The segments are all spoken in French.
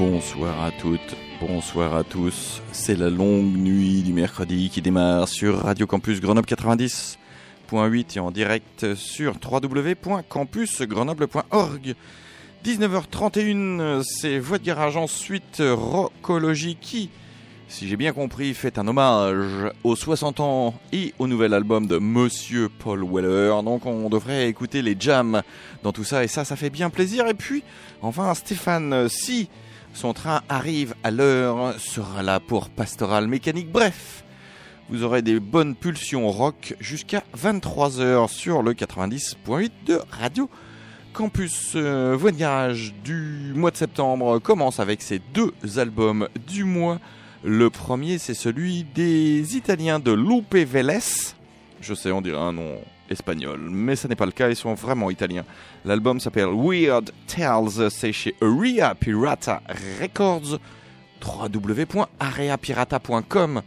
Bonsoir à toutes, bonsoir à tous. C'est la longue nuit du mercredi qui démarre sur Radio Campus Grenoble 90.8 et en direct sur www.campusgrenoble.org. 19h31, c'est Voix de Garage, ensuite Rockologie qui, si j'ai bien compris, fait un hommage aux 60 ans et au nouvel album de Monsieur Paul Weller. Donc on devrait écouter les jams dans tout ça et ça fait bien plaisir. Et puis, enfin, Stéphane, si son train arrive à l'heure, sera là pour Pastoral Mécanique. Bref, vous aurez des bonnes pulsions rock jusqu'à 23h sur le 90.8 de Radio Campus. Voix de Garage du mois de septembre commence avec ses deux albums du mois. Le premier, c'est celui des Italiens de Lupe Vélez. Je sais, on dirait un nom espagnol, mais ce n'est pas le cas, ils sont vraiment italiens. L'album s'appelle Weird Tales, c'est chez Area Pirata Records, www.areapirata.com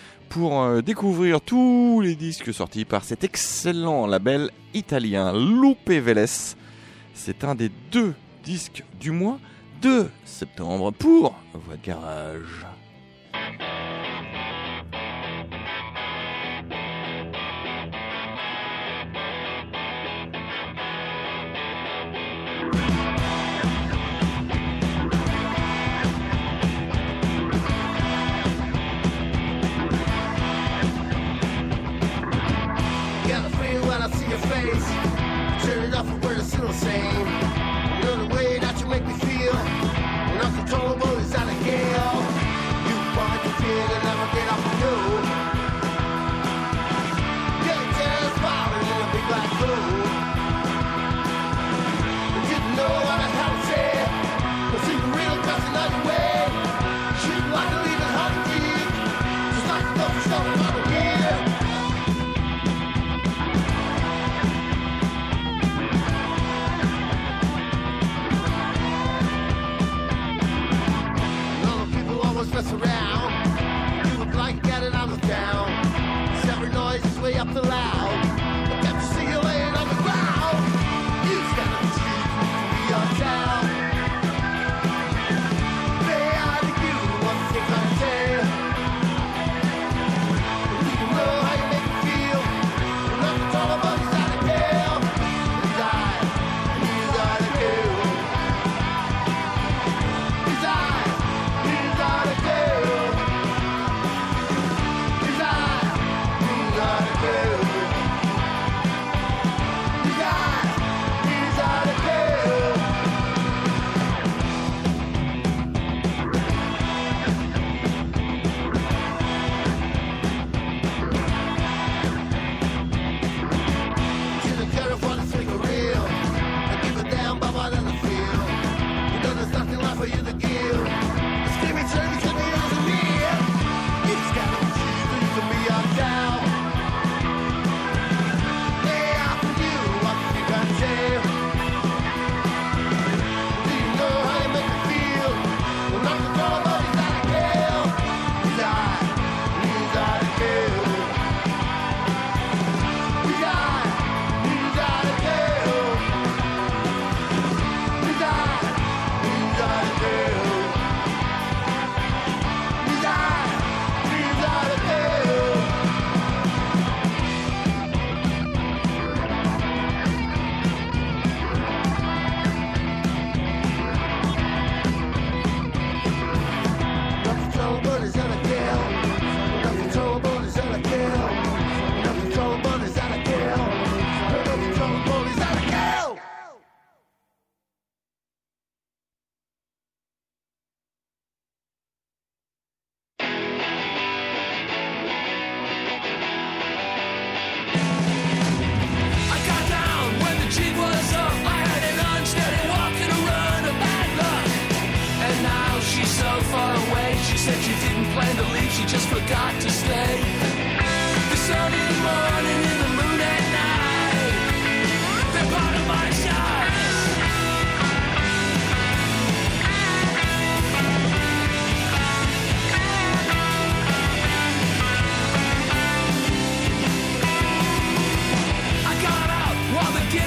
pour découvrir tous les disques sortis par cet excellent label italien Lupe Vélez. C'est un des deux disques du mois de septembre pour Voix de Garage.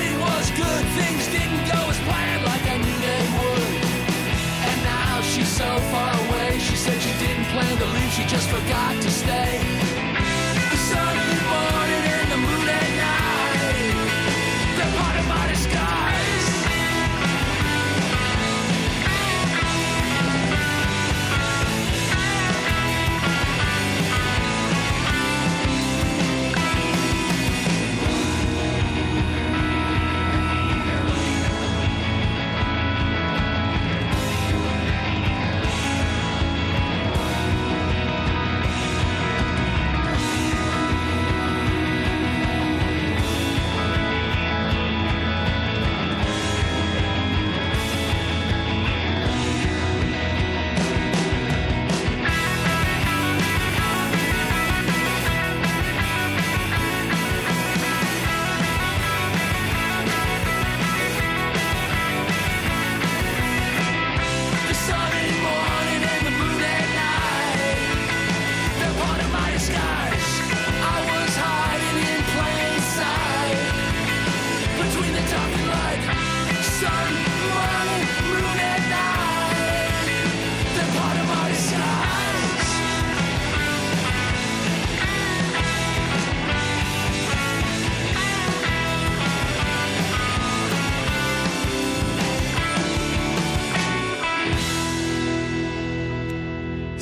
Things didn't go as planned like I knew they would. And now she's so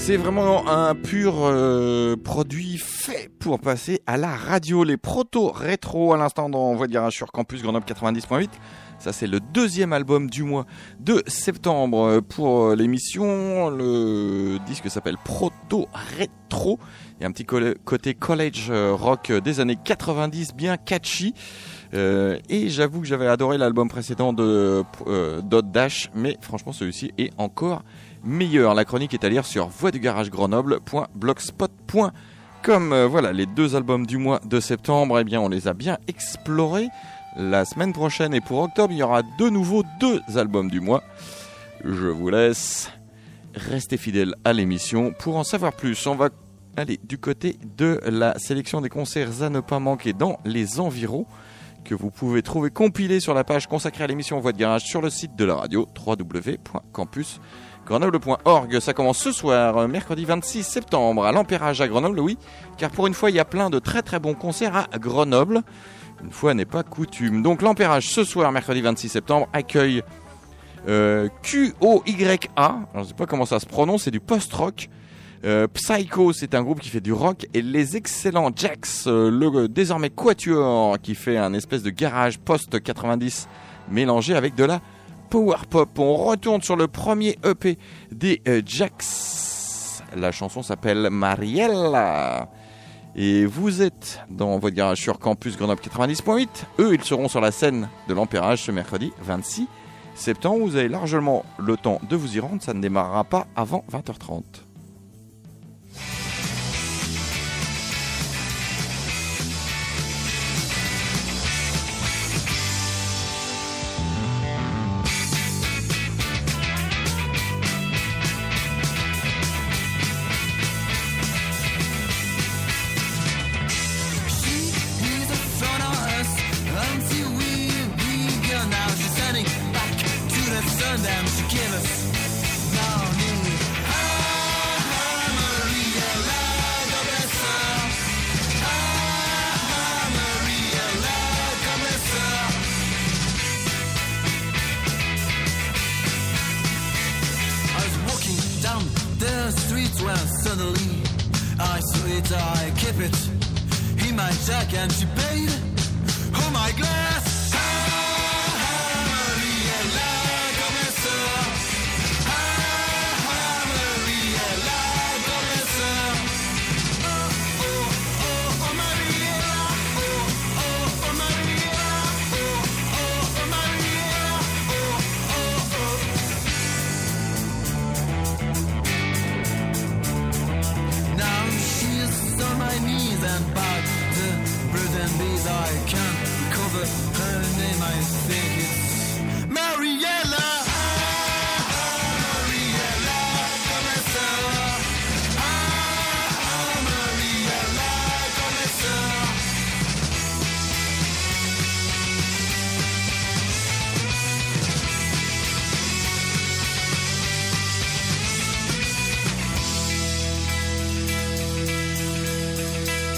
C'est vraiment un pur produit fait pour passer à la radio. Les proto-rétro à l'instant dans Voix de Garage sur Campus Grenoble 90.8. Ça, c'est le deuxième album du mois de septembre pour l'émission. Le disque s'appelle Proto-rétro. Il y a un petit côté college rock des années 90, bien catchy. Et j'avoue que j'avais adoré l'album précédent de Dot Dash, mais franchement celui-ci est encore meilleur. La chronique est à lire sur voixdugaragegrenoble.blogspot.com. Voilà, les deux albums du mois de septembre, eh bien on les a bien explorés. La semaine prochaine et pour octobre, il y aura de nouveau deux albums du mois. Je vous laisse rester fidèle à l'émission pour en savoir plus. On va aller du côté de la sélection des concerts à ne pas manquer dans les environs, que vous pouvez trouver compilé sur la page consacrée à l'émission Voix de Garage sur le site de la radio www.campusgrenoble.org. Ça commence ce soir, mercredi 26 septembre, à l'Empérage à Grenoble, oui, car pour une fois, il y a plein de très très bons concerts à Grenoble. Une fois n'est pas coutume. Donc l'Empérage ce soir, mercredi 26 septembre, accueille QOYA. Alors, je ne sais pas comment ça se prononce, c'est du post-rock. Psycho, c'est un groupe qui fait du rock, et les excellents Jax, le désormais quatuor qui fait un espèce de garage post-90 mélangé avec de la power pop. On retourne sur le premier EP des Jax. La chanson s'appelle Mariella. Et vous êtes dans votre garage sur Campus Grenoble 90.8. Eux, ils seront sur la scène de l'Empérage ce mercredi 26 septembre. Vous avez largement le temps de vous y rendre. Ça ne démarrera pas avant 20h30.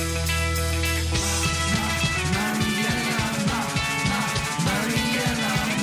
Mariella.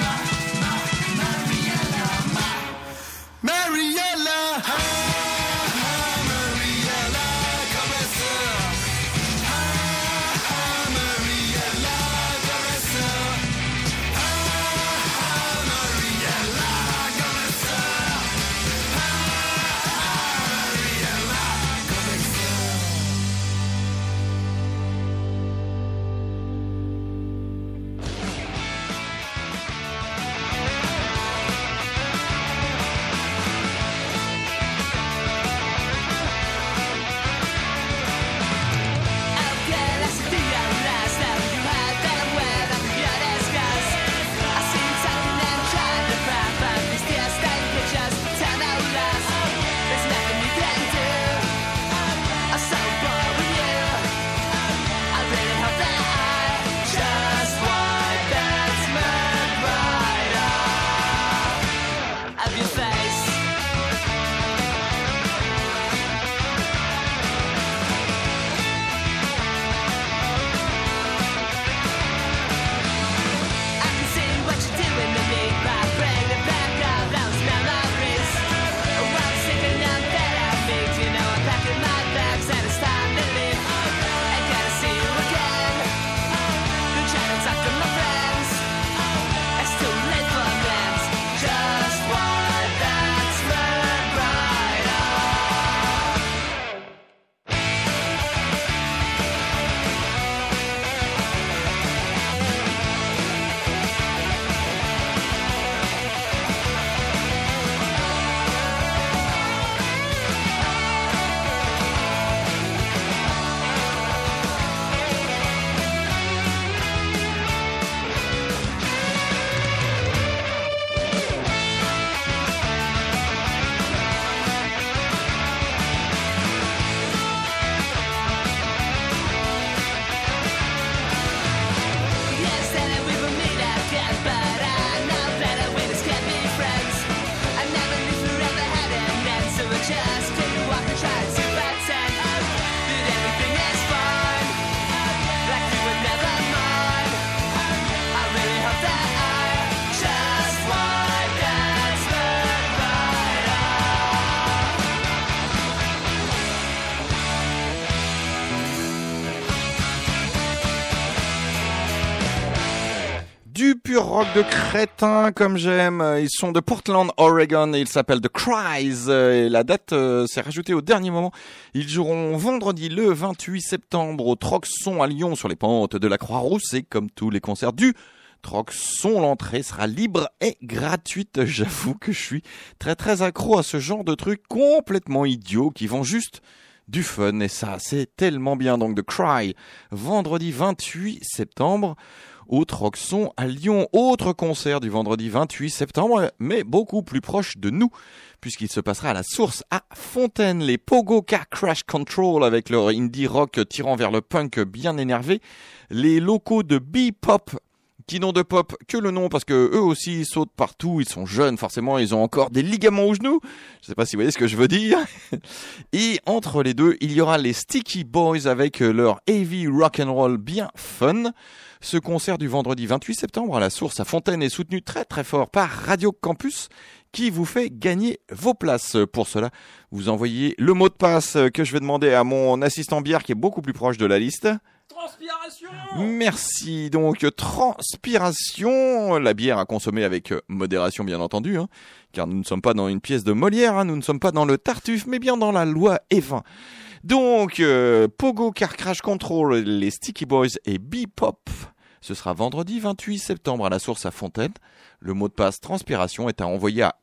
du pur rock de crétin comme j'aime. Ils sont de Portland, Oregon et ils s'appellent The Cries. Et la date s'est rajoutée au dernier moment. Ils joueront vendredi le 28 septembre au Troxon à Lyon sur les pentes de la Croix-Rousse et comme tous les concerts du Troxon, l'entrée sera libre et gratuite. J'avoue que je suis très très accro à ce genre de trucs complètement idiots qui vont juste du fun et ça c'est tellement bien. Donc The Cry, vendredi 28 septembre au Troxon à Lyon. Autre concert du vendredi 28 septembre mais beaucoup plus proche de nous puisqu'il se passera à la Source à Fontaine. Les Pogo Car Crash Control avec leur indie rock tirant vers le punk bien énervé. Les locaux de Bebop qui n'ont de pop que le nom parce que eux aussi ils sautent partout, ils sont jeunes forcément, ils ont encore des ligaments aux genoux. Je sais pas si vous voyez ce que je veux dire. Et entre les deux, il y aura les Sticky Boys avec leur heavy rock'n'roll bien fun. Ce concert du vendredi 28 septembre à la Source à Fontaine est soutenu très très fort par Radio Campus qui vous fait gagner vos places. Pour cela, vous envoyez le mot de passe que je vais demander à mon assistant bière qui est beaucoup plus proche de la liste. Transpiration. Merci. Donc, transpiration, la bière à consommer avec modération bien entendu, hein, car nous ne sommes pas dans une pièce de Molière, hein, nous ne sommes pas dans le Tartuffe, mais bien dans la loi Evin. Donc, Pogo Car Crash Control, les Sticky Boys et Bebop, ce sera vendredi 28 septembre à la Source à Fontaine. Le mot de passe transpiration est à envoyer à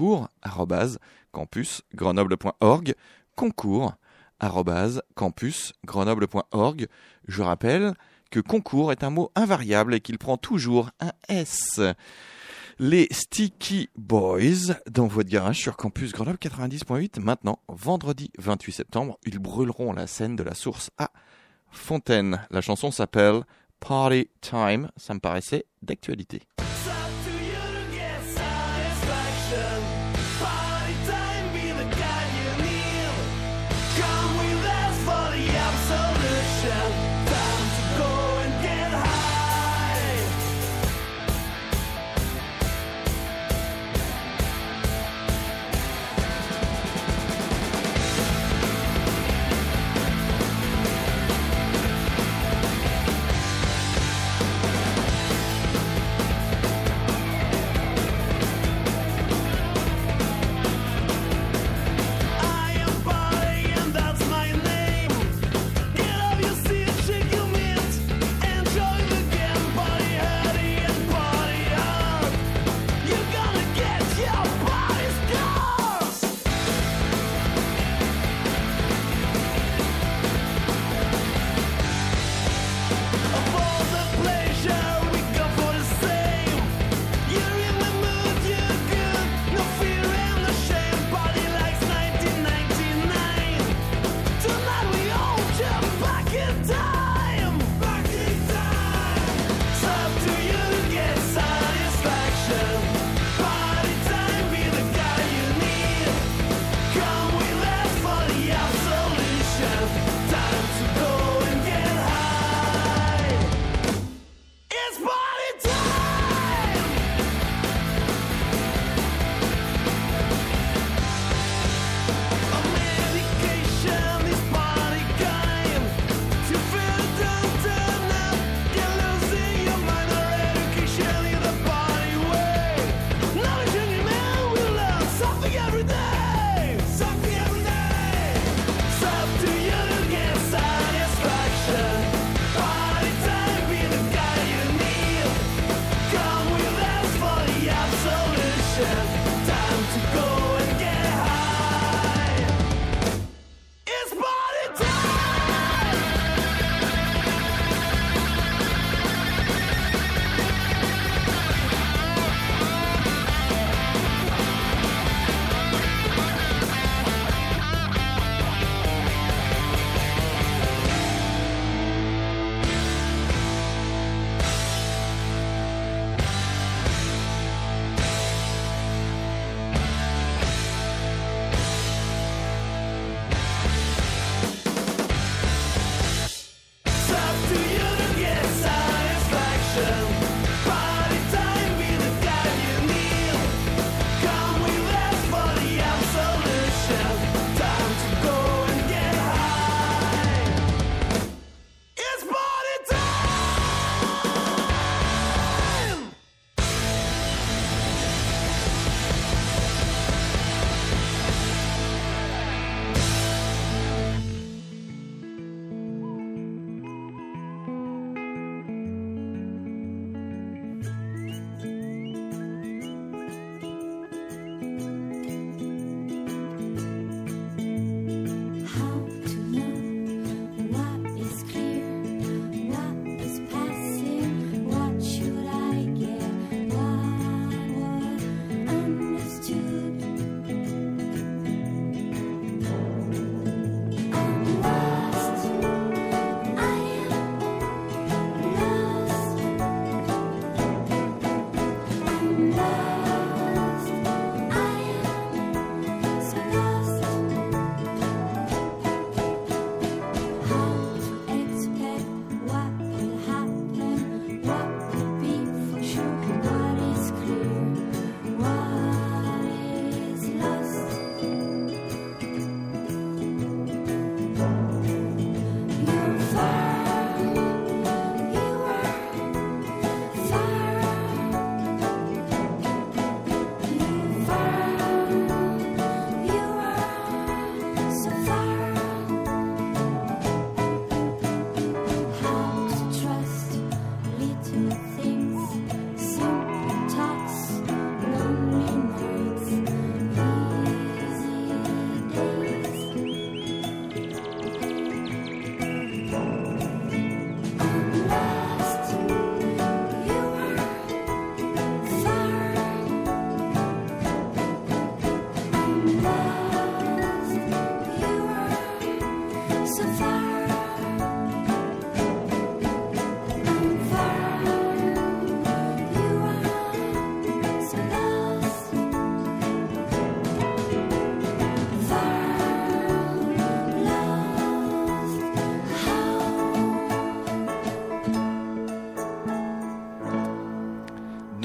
concours@campusgrenoble.org. concours@campusgrenoble.org. Je rappelle que concours est un mot invariable et qu'il prend toujours un S. Les Sticky Boys dans votre garage sur Campus Grenoble 90.8. Maintenant, vendredi 28 septembre, ils brûleront la scène de la Source à Fontaine. La chanson s'appelle Party Time. Ça me paraissait d'actualité.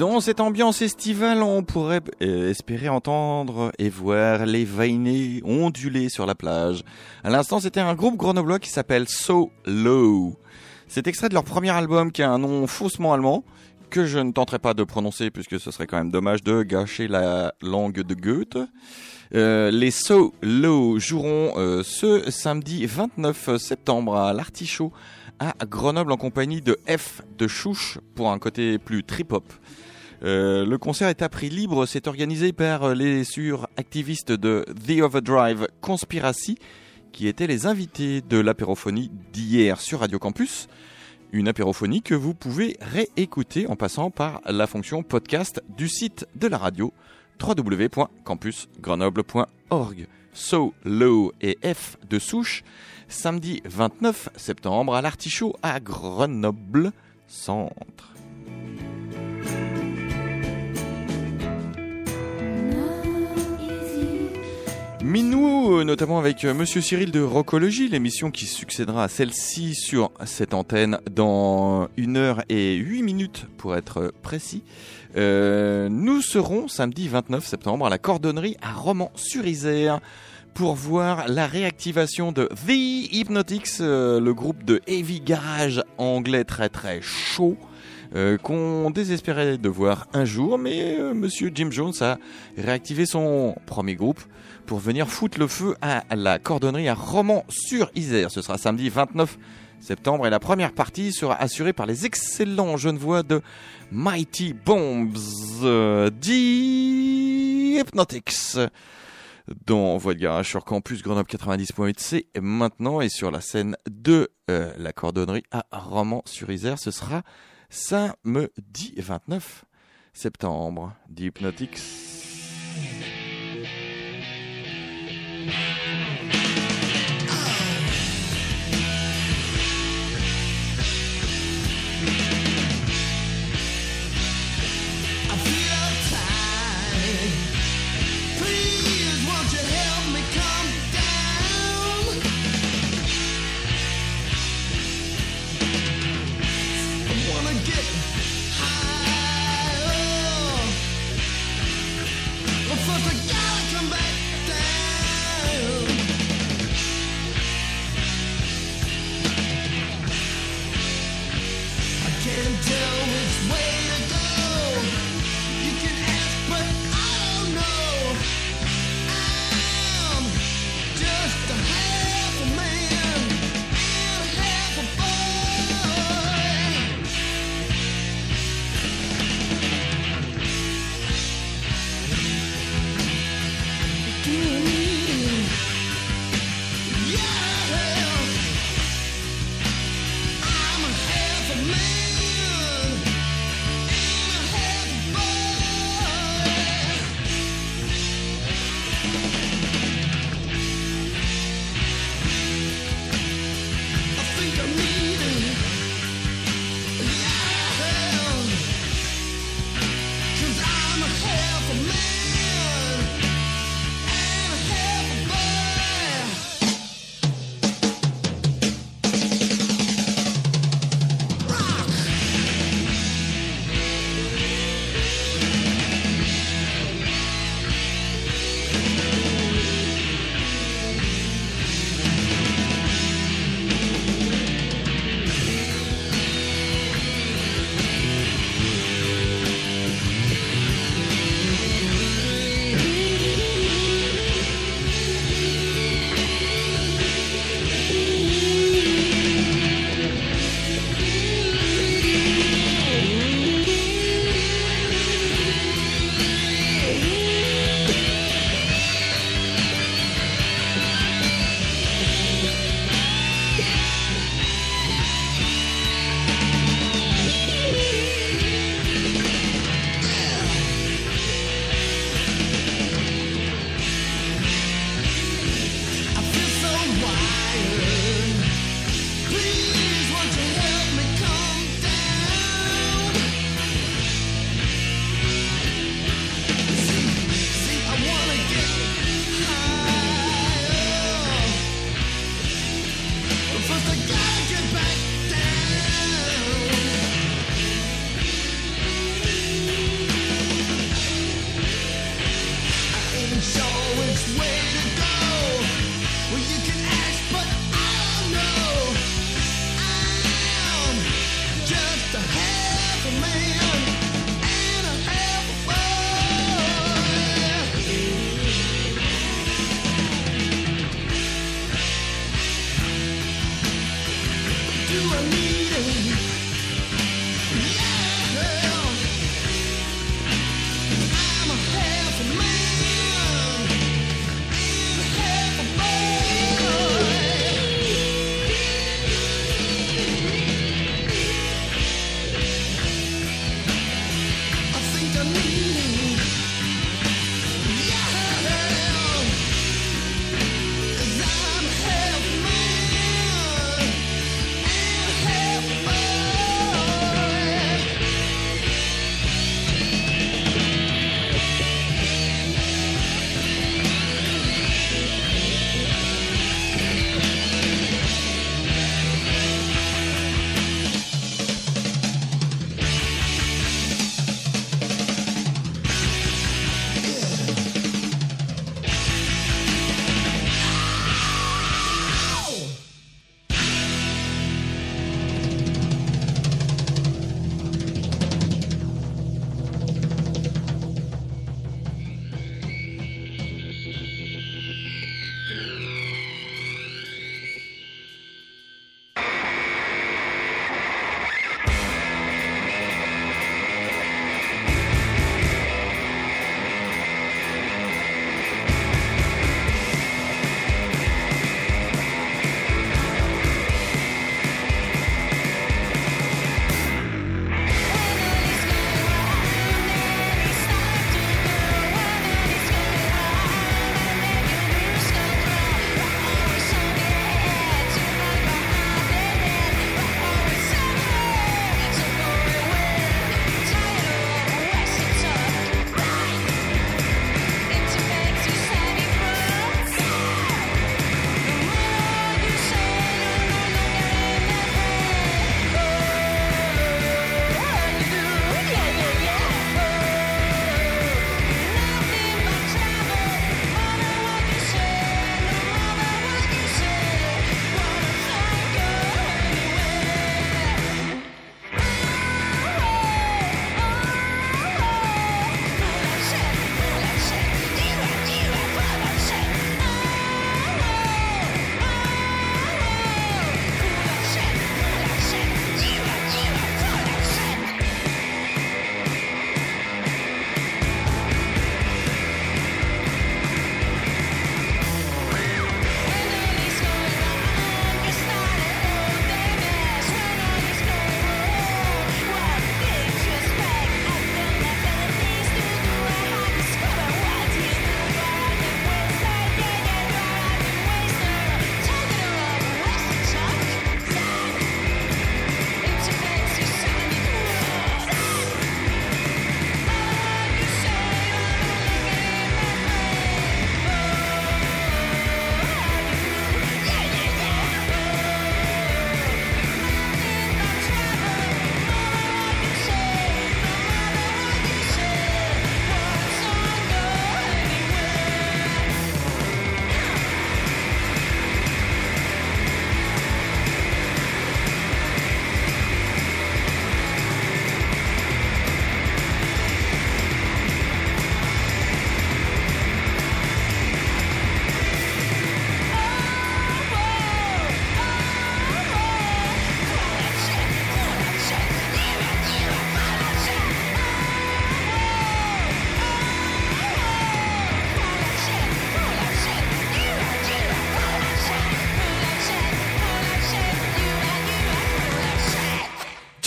Dans cette ambiance estivale, on pourrait espérer entendre et voir les vainés onduler sur la plage. À l'instant, c'était un groupe grenoblois qui s'appelle So Low. C'est extrait de leur premier album qui a un nom faussement allemand, que je ne tenterai pas de prononcer puisque ce serait quand même dommage de gâcher la langue de Goethe. Les So Low joueront ce samedi 29 septembre à l'Artichaut à Grenoble en compagnie de F de Chouche pour un côté plus trip-hop. Le concert est à prix libre, c'est organisé par les sur-activistes de The Overdrive Conspiracy qui étaient les invités de l'apérophonie d'hier sur Radio Campus. Une apérophonie que vous pouvez réécouter en passant par la fonction podcast du site de la radio www.campusgrenoble.org. So Low et F de Souche, samedi 29 septembre à l'Artichaut à Grenoble Centre. Minou, notamment avec Monsieur Cyril de Rockologie, l'émission qui succédera à celle-ci sur cette antenne dans 1 heure et 8 minutes pour être précis. Nous serons samedi 29 septembre à la Cordonnerie à Romans-sur-Isère pour voir la réactivation de The Hypnotics, le groupe de heavy garage anglais très très chaud. Qu'on désespérait de voir un jour, mais Monsieur Jim Jones a réactivé son premier groupe pour venir foutre le feu à la Cordonnerie à Romans-sur-Isère. Ce sera samedi 29 septembre et la première partie sera assurée par les excellents genevois de Mighty Bombs, The Hypnotics. Dans Voix de Garage sur Campus Grenoble 90.8, c'est maintenant, et sur la scène de la Cordonnerie à Romans-sur-Isère, ce sera samedi 29 septembre. The Hypnotics. I'm a half a man.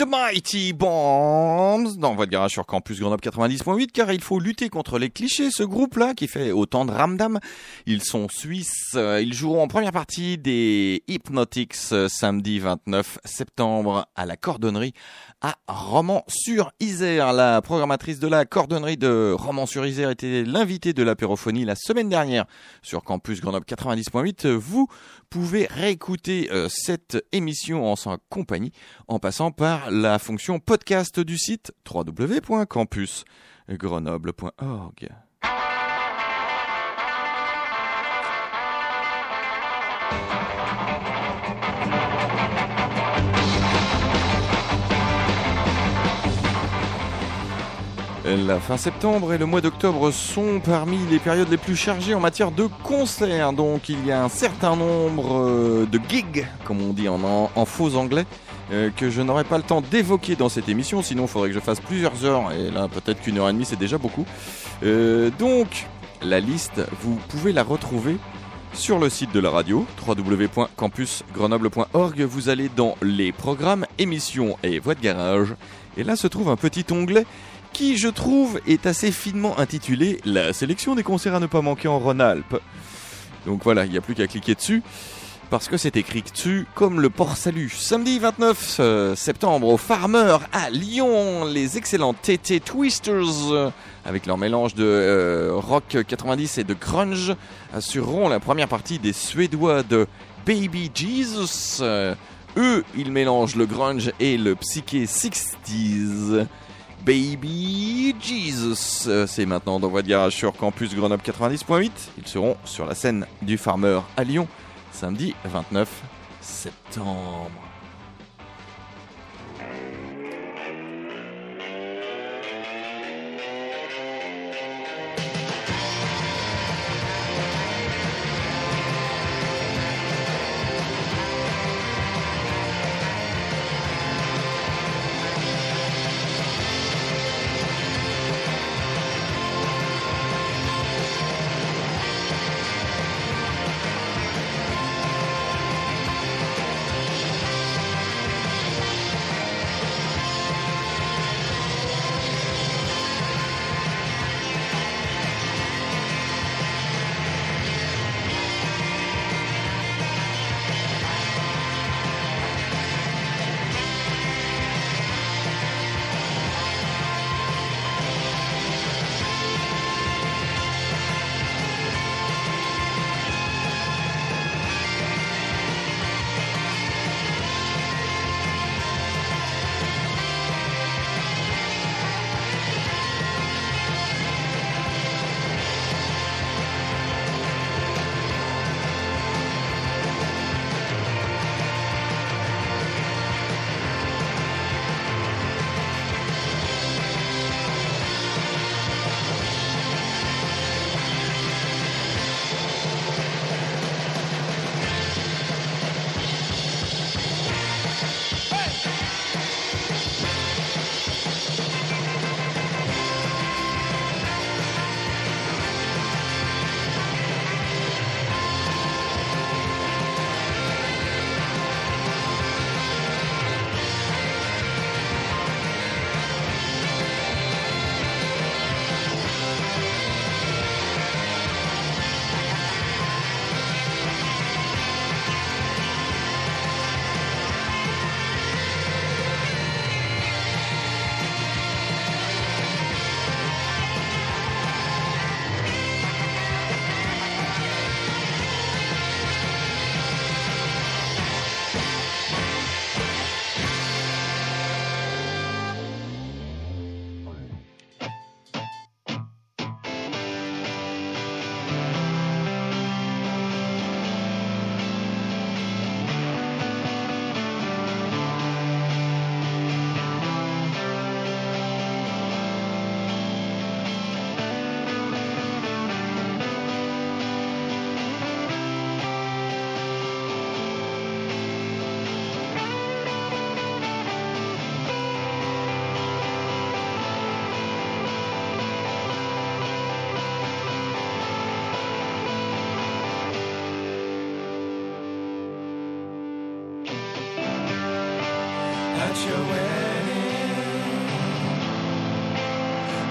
The Mighty Bombs dans votre garage sur Campus Grenoble 90.8, car il faut lutter contre les clichés. Ce groupe-là qui fait autant de ramdam, ils sont suisses. Ils joueront en première partie des Hypnotics samedi 29 septembre à la Cordonnerie à Romans-sur-Isère. La programmatrice de la Cordonnerie de Romans-sur-Isère était l'invitée de l'apérophonie la semaine dernière sur Campus Grenoble 90.8. Vous pouvez réécouter cette émission en sa compagnie en passant par la fonction podcast du site www.campusgrenoble.org. La fin septembre et le mois d'octobre sont parmi les périodes les plus chargées en matière de concerts. Donc il y a un certain nombre de gigs, comme on dit en faux anglais, que je n'aurai pas le temps d'évoquer dans cette émission. Sinon il faudrait que je fasse plusieurs heures, et là peut-être qu'une heure et demie c'est déjà beaucoup. Donc la liste, vous pouvez la retrouver sur le site de la radio, www.campusgrenoble.org. Vous allez dans les programmes, émissions et voix de garage. Et là se trouve un petit onglet qui, je trouve, est assez finement intitulé « La sélection des concerts à ne pas manquer en Rhône-Alpes ». Donc voilà, il n'y a plus qu'à cliquer dessus, parce que c'est écrit dessus comme le port-salut. Samedi 29 septembre au Farmer à Lyon, les excellents TT Twisters, avec leur mélange de rock 90 et de grunge, assureront la première partie des Suédois de Baby Jesus. Eux, ils mélangent le grunge et le psyché 60s. Baby Jesus, c'est maintenant dans votre garage sur Campus Grenoble 90.8. Ils seront sur la scène du Farmer à Lyon, samedi 29 septembre.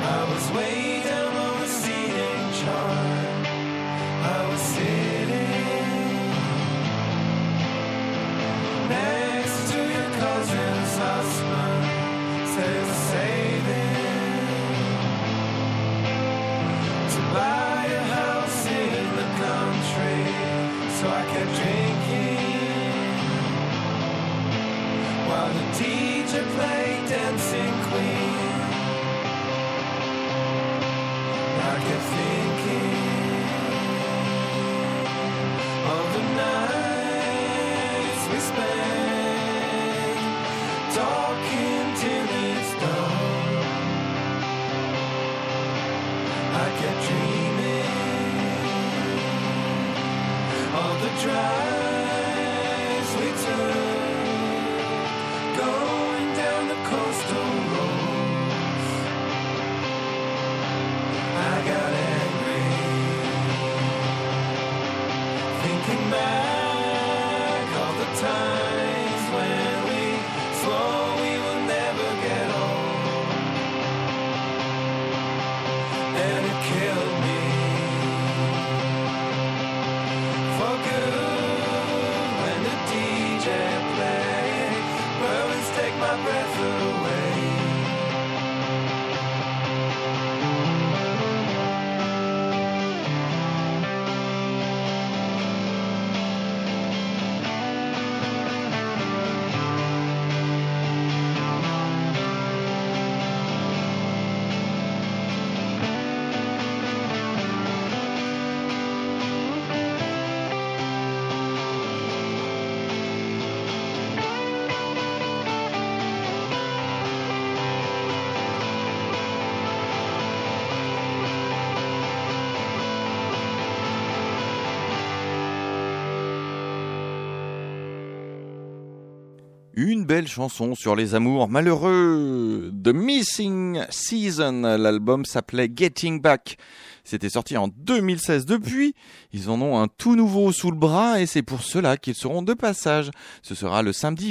Une belle chanson sur les amours malheureux. The Missing Season, l'album s'appelait Getting Back. C'était sorti en 2016. Depuis, ils en ont un tout nouveau sous le bras et c'est pour cela qu'ils seront de passage. Ce sera le samedi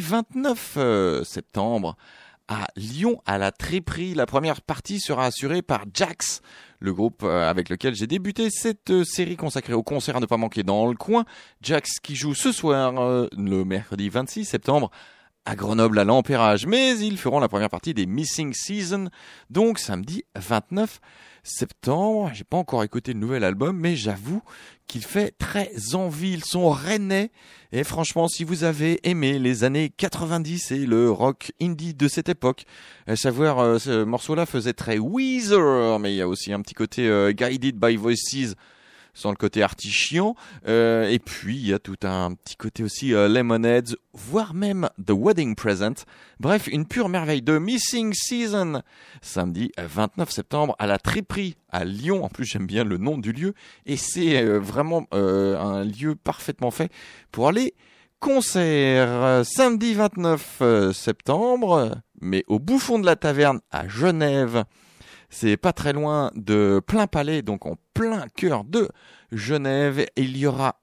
29 septembre à Lyon, à la Tréperie. La première partie sera assurée par Jax, le groupe avec lequel j'ai débuté cette série consacrée aux concerts à ne pas manquer dans le coin. Jax qui joue ce soir, le mercredi 26 septembre, à Grenoble à l'Empérage, mais ils feront la première partie des Missing Season, donc samedi 29 septembre. J'ai pas encore écouté le nouvel album, mais j'avoue qu'il fait très envie. Ils sont rennais, et franchement, si vous avez aimé les années 90 et le rock indie de cette époque, à savoir ce morceau-là faisait très Weezer, mais il y a aussi un petit côté Guided by Voices, sans le côté arty chiant, et puis il y a tout un petit côté aussi Lemonheads, voire même The Wedding Present. Bref, une pure merveille de Missing Season, samedi 29 septembre à la Tréperie à Lyon. En plus, j'aime bien le nom du lieu, et c'est vraiment un lieu parfaitement fait pour les concerts. Samedi 29 septembre, mais au Bouffon de la Taverne à Genève. C'est pas très loin de Plain-Palais, donc en plein cœur de Genève. Il y aura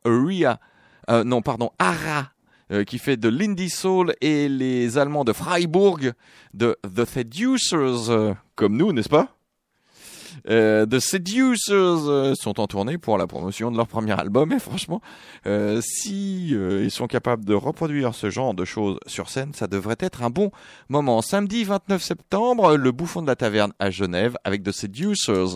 Ara, qui fait de l'indie soul, et les Allemands de Freiburg, de The Seducers, comme nous, n'est-ce pas? The Seducers sont en tournée pour la promotion de leur premier album, et franchement, si ils sont capables de reproduire ce genre de choses sur scène, ça devrait être un bon moment. Samedi 29 septembre, le Bouffon de la Taverne à Genève avec The Seducers.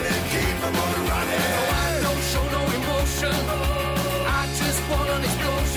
Explosion.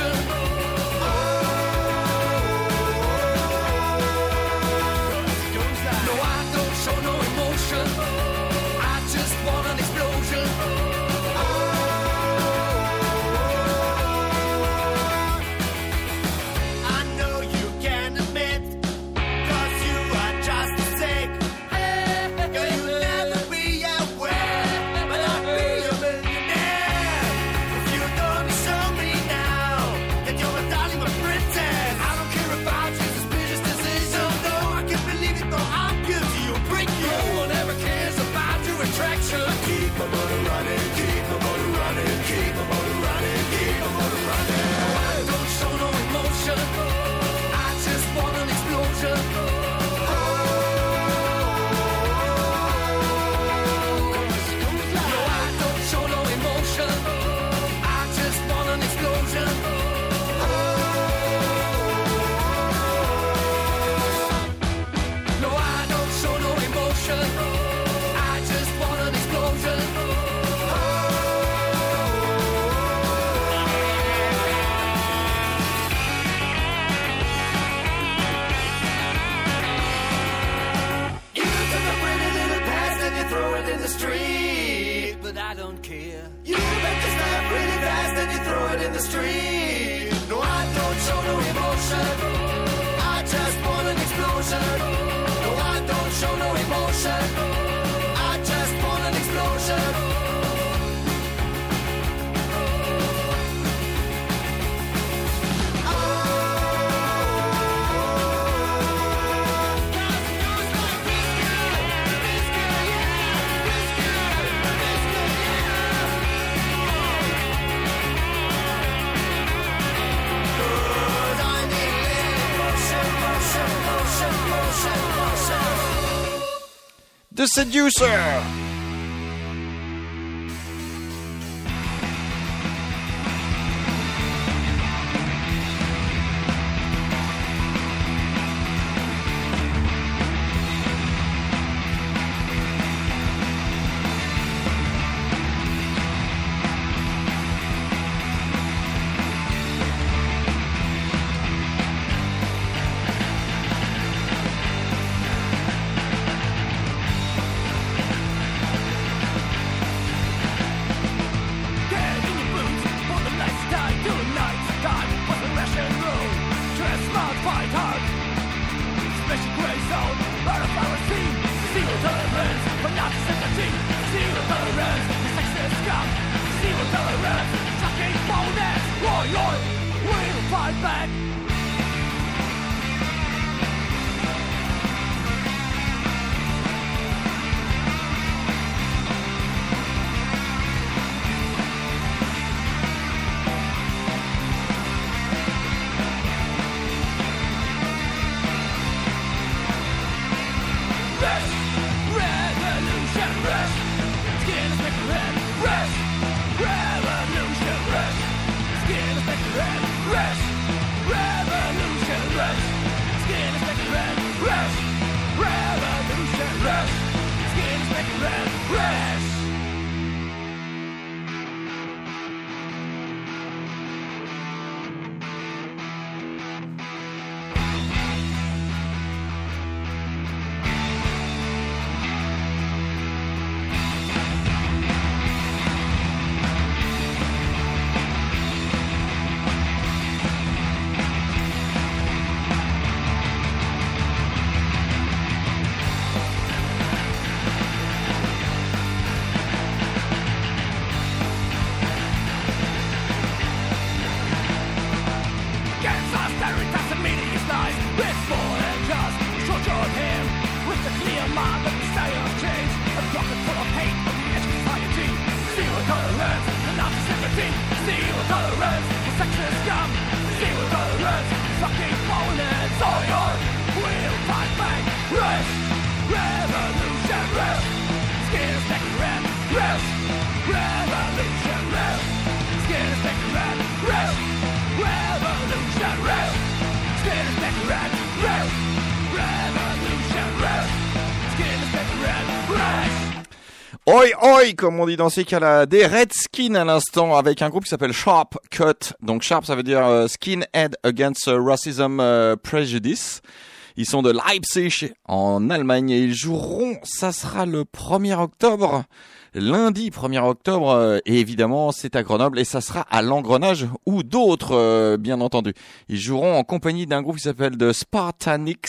You make the stuff really fast and you throw it in the street. No, I don't show no emotion. I just want an explosion. No, I don't show no emotion. I just want an explosion. The Seducer. Oi oi, comme on dit dans ces cas-là, des Redskins à l'instant avec un groupe qui s'appelle Sharp Cut. Donc Sharp, ça veut dire Skinhead Against Racism Prejudice. Ils sont de Leipzig en Allemagne et ils joueront, ça sera le 1er octobre, lundi 1er octobre, et évidemment c'est à Grenoble et ça sera à l'Engrenage ou d'autres, bien entendu. Ils joueront en compagnie d'un groupe qui s'appelle The Spartanics.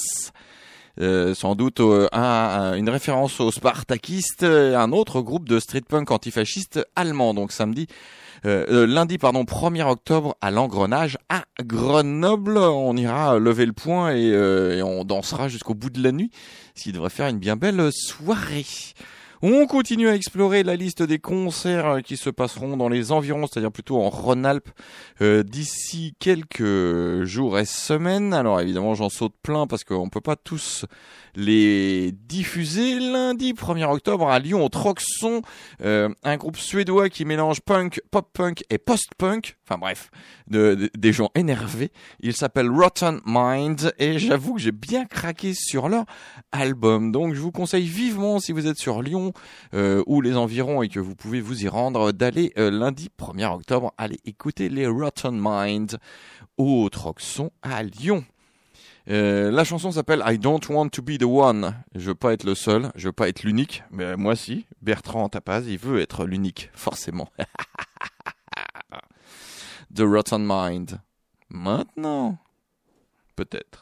Sans doute une référence aux Spartakistes, un autre groupe de street punk antifasciste allemand. Donc lundi 1er octobre à l'Engrenage à Grenoble. On ira lever le poing et on dansera jusqu'au bout de la nuit, ce qui devrait faire une bien belle soirée. On continue à explorer la liste des concerts qui se passeront dans les environs, c'est-à-dire plutôt en Rhône-Alpes, d'ici quelques jours et semaines. Alors évidemment, j'en saute plein parce qu'on peut pas tous les diffuser. Lundi 1er octobre à Lyon, au Troxon, un groupe suédois qui mélange punk, pop-punk et post-punk. Enfin bref, des gens énervés. Il s'appelle Rotten Mind et j'avoue que j'ai bien craqué sur leur album. Donc je vous conseille vivement, si vous êtes sur Lyon ou les environs et que vous pouvez vous y rendre, d'aller lundi 1er octobre aller écouter les Rotten Mind au Troxon à Lyon. La chanson s'appelle I Don't Want to Be the One. Je veux pas être le seul, je veux pas être l'unique, mais moi si. Bertrand Tapaz, il veut être l'unique, forcément. The Rotten Mind. Maintenant, peut-être.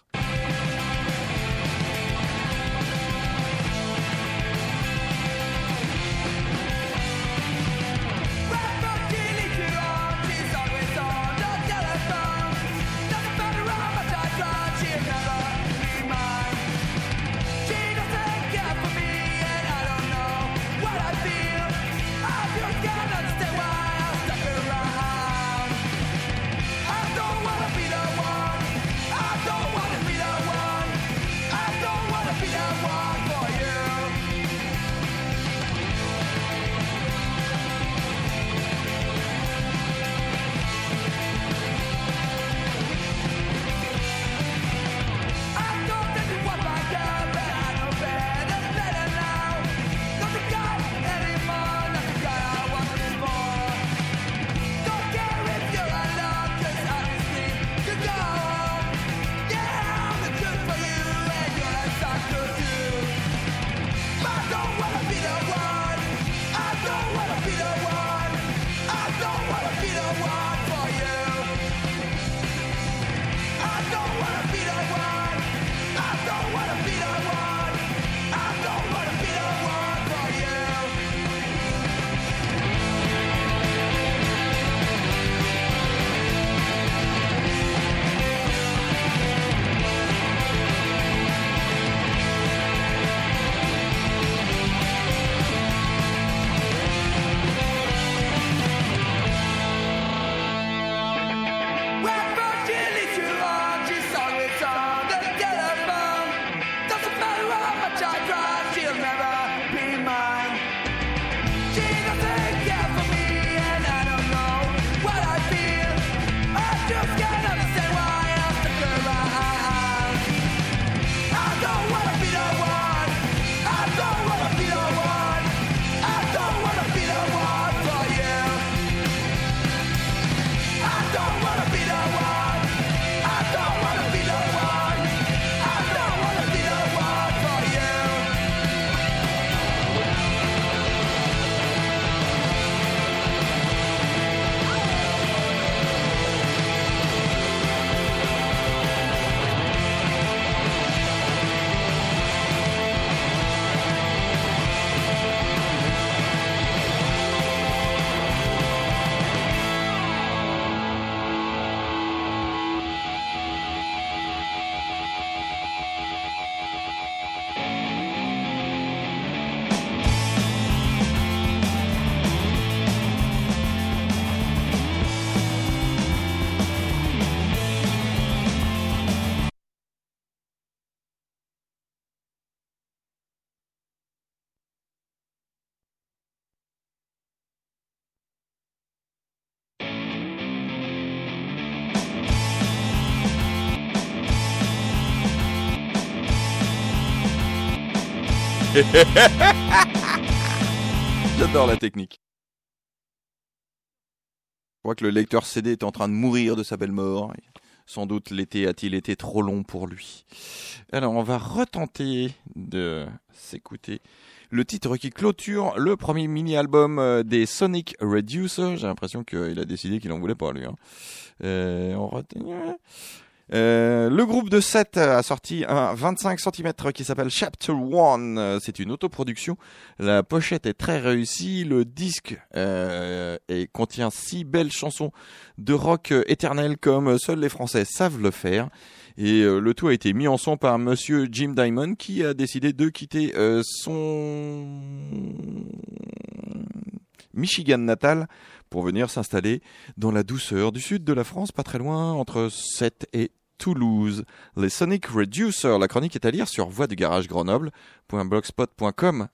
J'adore la technique. Je crois que le lecteur CD est en train de mourir de sa belle mort. Sans doute l'été a-t-il été trop long pour lui. Alors on va retenter de s'écouter le titre qui clôture le premier mini-album des Sonic Reducer. J'ai l'impression qu'il a décidé qu'il en voulait pas lui. On retient... le groupe de 7 a sorti un 25 cm qui s'appelle Chapter 1. C'est une autoproduction. La pochette est très réussie. Le disque contient 6 belles chansons de rock éternel comme seuls les Français savent le faire. Et le tout a été mis en son par monsieur Jim Diamond qui a décidé de quitter son Michigan natal pour venir s'installer dans la douceur du sud de la France, pas très loin, entre Sète et Toulouse. Les Sonic Reducer, la chronique est à lire sur voixdegaragegrenoble.blogspot.com,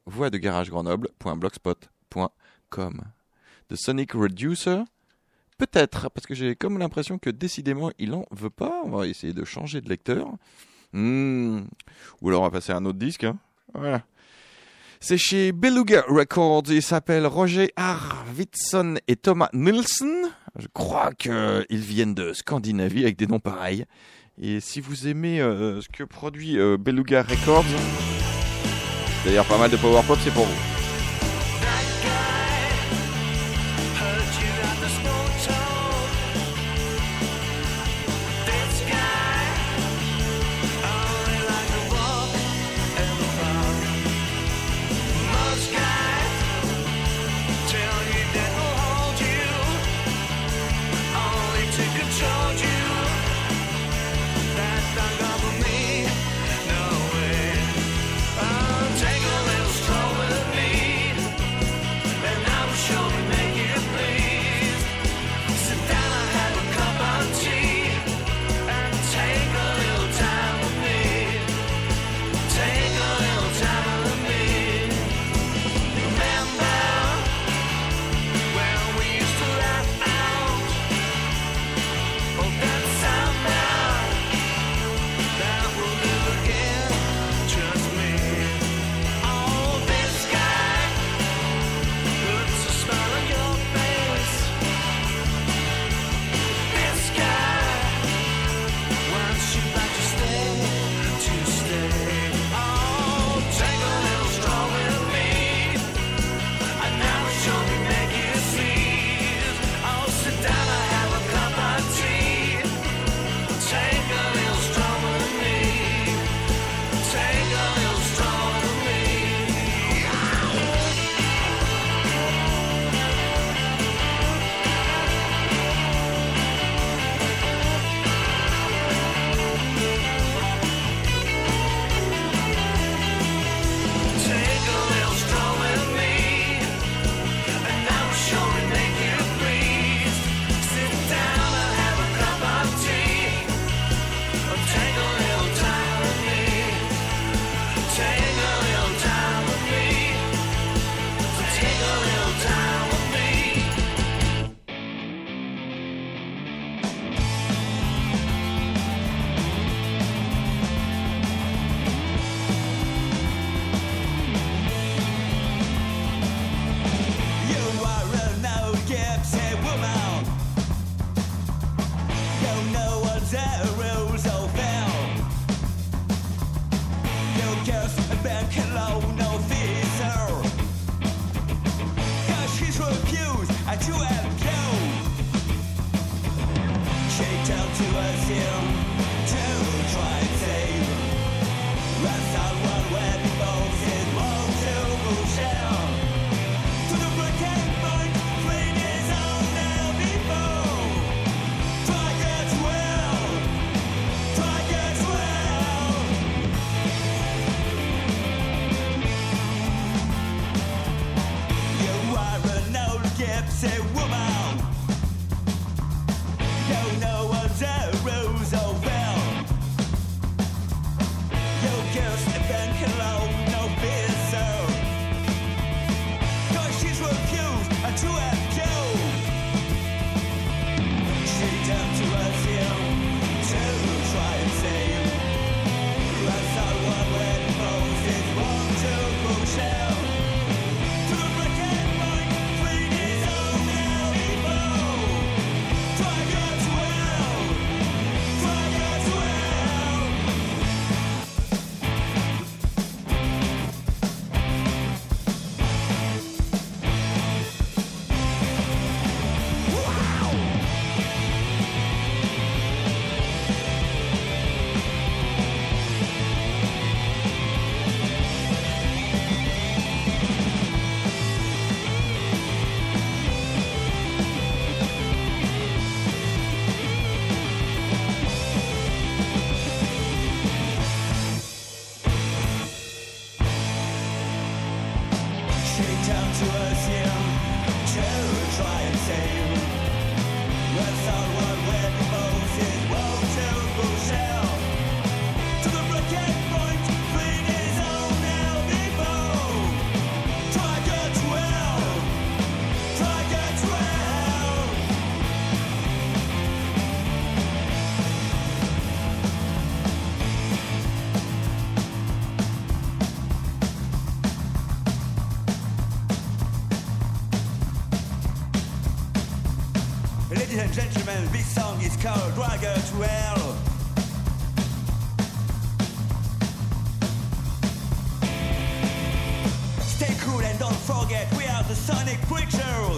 voixdegaragegrenoble.blogspot.com. The Sonic Reducer, peut-être, parce que j'ai comme l'impression que décidément il en veut pas. On va essayer de changer de lecteur. Ou alors on va passer à un autre disque. Voilà. C'est chez Beluga Records, il s'appelle Roger Arvidsson et Thomas Nilsson. Je crois qu'ils viennent de Scandinavie avec des noms pareils. Et si vous aimez ce que produit Beluga Records, d'ailleurs pas mal de power pop, c'est pour vous. Ladies and gentlemen, this song is called Dragger to Hell. Good, and don't forget, we are the Sonic Preachers.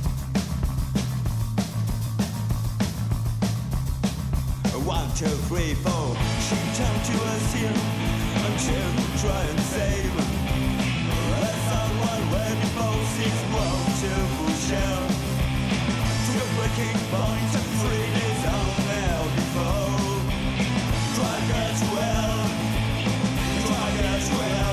1, 2, 3, 4. She turned to us here until we try and save. As someone when the boss is wrong to push out to the breaking point and 3 days on there before. Drag as well, drag as well.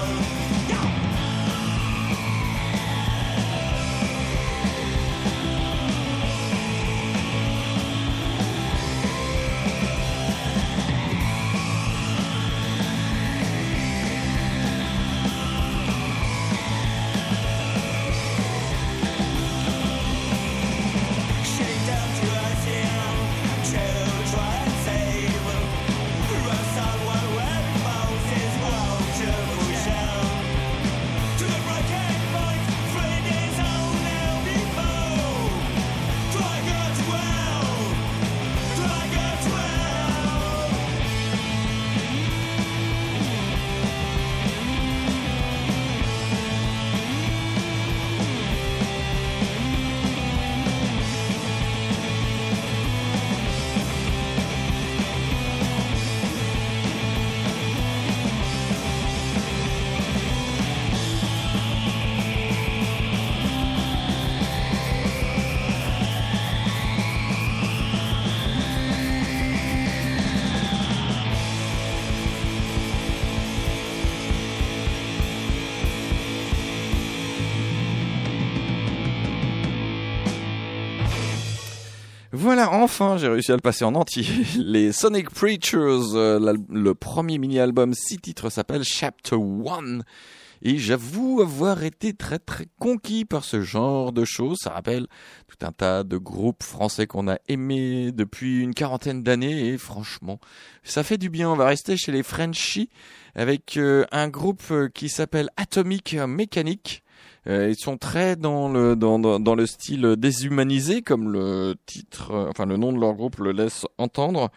Voilà, enfin, j'ai réussi à le passer en entier. Les Sonic Preachers, le premier mini-album, 6 titres, s'appelle Chapter 1. Et j'avoue avoir été très très conquis par ce genre de choses. Ça rappelle tout un tas de groupes français qu'on a aimés depuis une quarantaine d'années. Et franchement, ça fait du bien. On va rester chez les Frenchies avec un groupe qui s'appelle Atomic Mechanic. Ils sont très dans le style déshumanisé, comme le titre, enfin le nom de leur groupe le laisse entendre.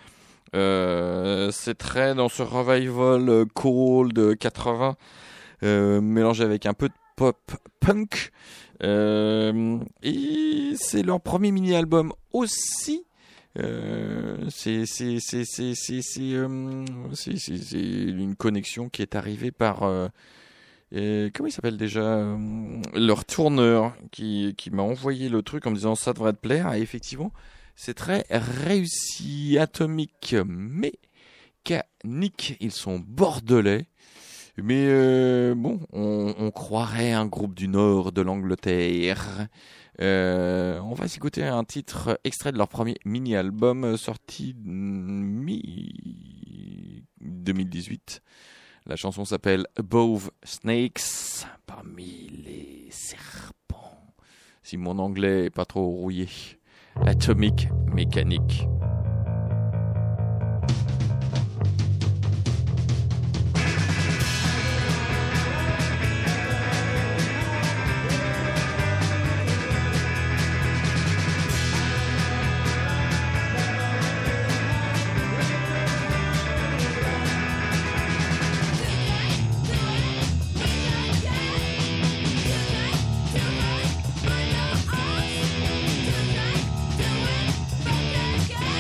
C'est très dans ce revival cold 80, mélangé avec un peu de pop punk. Et c'est leur premier mini-album aussi. C'est une connexion qui est arrivée par comment il s'appelle déjà, leur tourneur qui m'a envoyé le truc en me disant ça devrait te plaire. Et effectivement, c'est très réussi. Atomic Mechanic, ils sont bordelais. Mais bon, on croirait un groupe du nord de l'Angleterre. On va s'écouter un titre extrait de leur premier mini-album sorti mi-2018. La chanson s'appelle Above Snakes, parmi les serpents. Si mon anglais est pas trop rouillé. Atomic Mechanic. Yeah.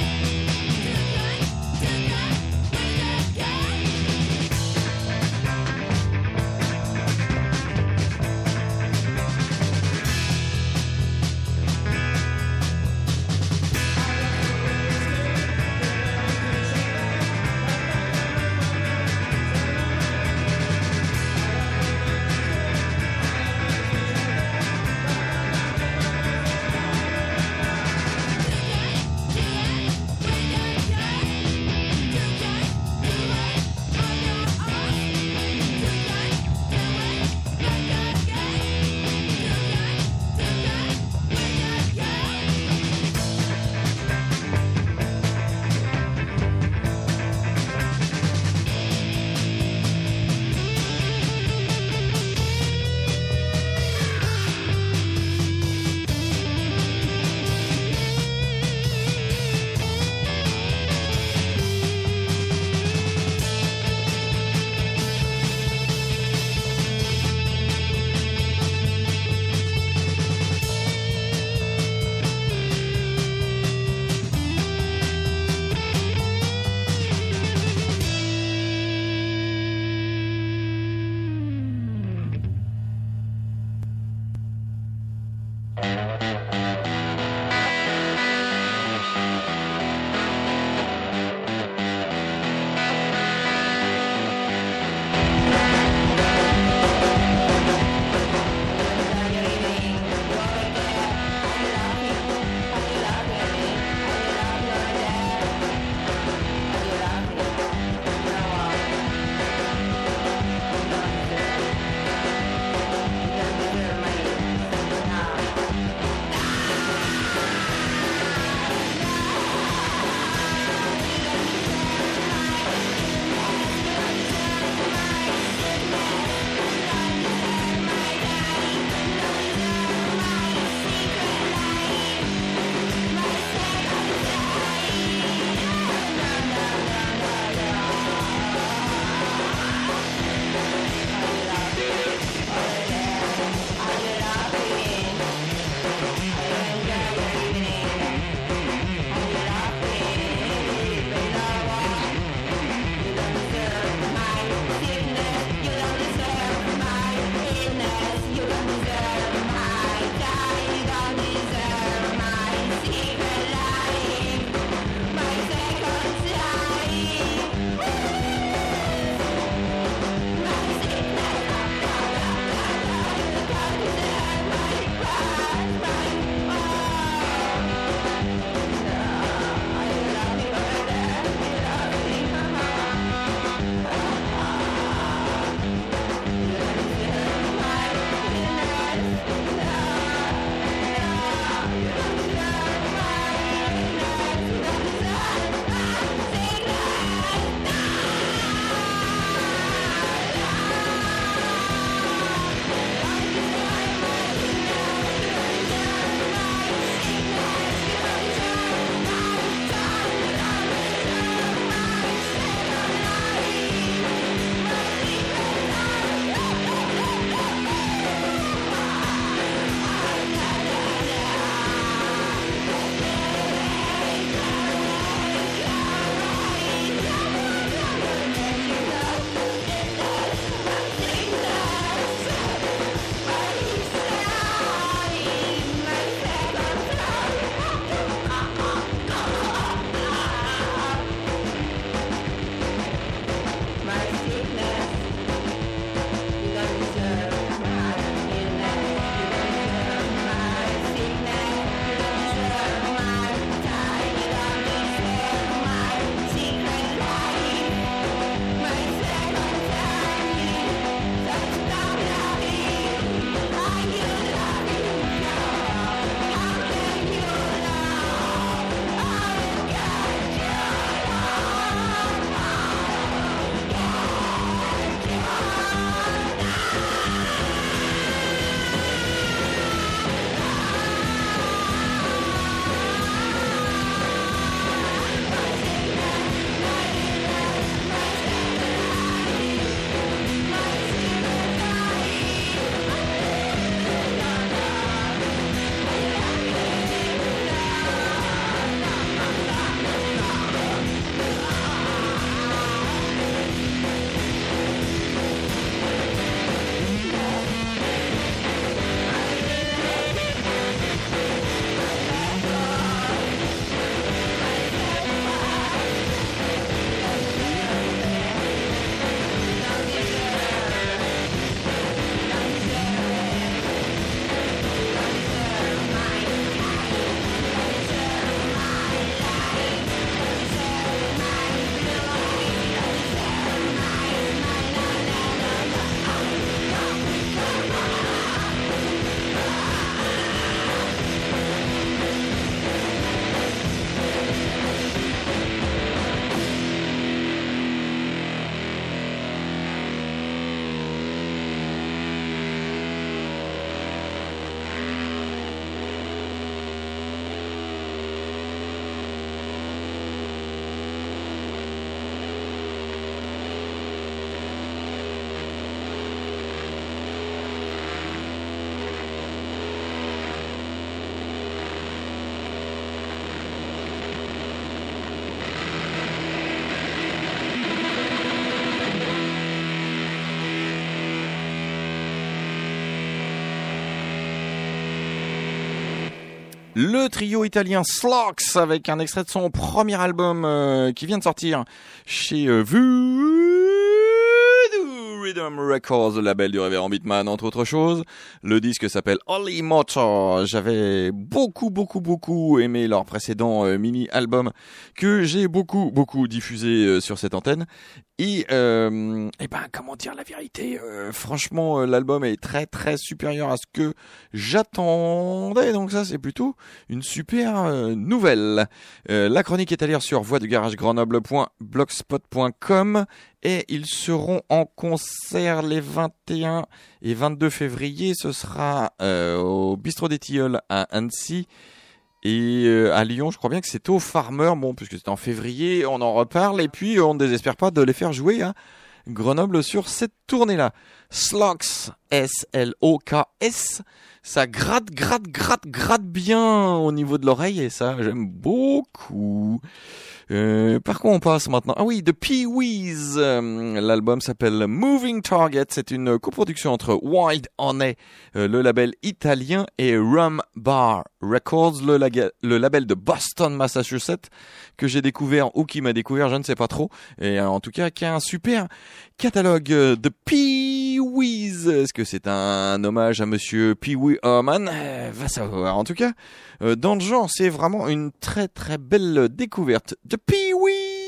Le trio italien Slox avec un extrait de son premier album qui vient de sortir chez Voodoo Rhythm Records, le label du révérend Beatman, entre autres choses. Le disque s'appelle Holy Motor. j'avais beaucoup aimé leur précédent mini-album que j'ai beaucoup diffusé sur cette antenne. Et comment dire la vérité, franchement l'album est très supérieur à ce que j'attendais, donc ça c'est plutôt une super nouvelle. La chronique est à lire sur voixdegaragegrenoble.blogspot.com et ils seront en concert les 21 et 22 février. Ce sera au Bistrot des Tilleuls à Annecy. Et à Lyon, je crois bien que c'est au Farmer, bon, puisque c'était en février, on en reparle, et puis on ne désespère pas de les faire jouer à Grenoble sur cette tournée-là. Slox, S-L-O-K-S, ça gratte bien au niveau de l'oreille, et ça, j'aime beaucoup. Par quoi on passe maintenant? Ah oui, The Pee-wees. L'album s'appelle Moving Target. C'est une coproduction entre Wild Honey, le label italien, et Rum Bar Records, le label de Boston, Massachusetts, que j'ai découvert ou qui m'a découvert, je ne sais pas trop. Et en tout cas, qui a un super catalogue. The Pee-wees. Est-ce que c'est un hommage à Monsieur Pee-wee Herman? Va savoir. En tout cas, dans le genre, c'est vraiment une très belle découverte. The Pee-wees.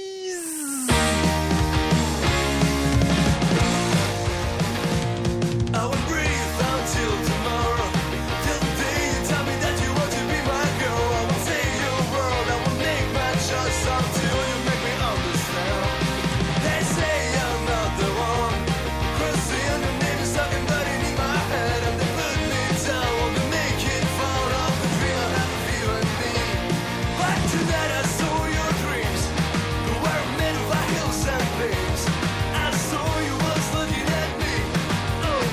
I will breathe until tomorrow. Till the day you tell me that you want to be my girl. I will save your world. I will make my choice until you make me understand. They say I'm not the one. Crossing your name is talking about it in my head. And they put me down. Want to make it fun of the dream I have of you and me. But tonight I saw your dreams. You were made of hills and things. I saw you was looking at me. Oh.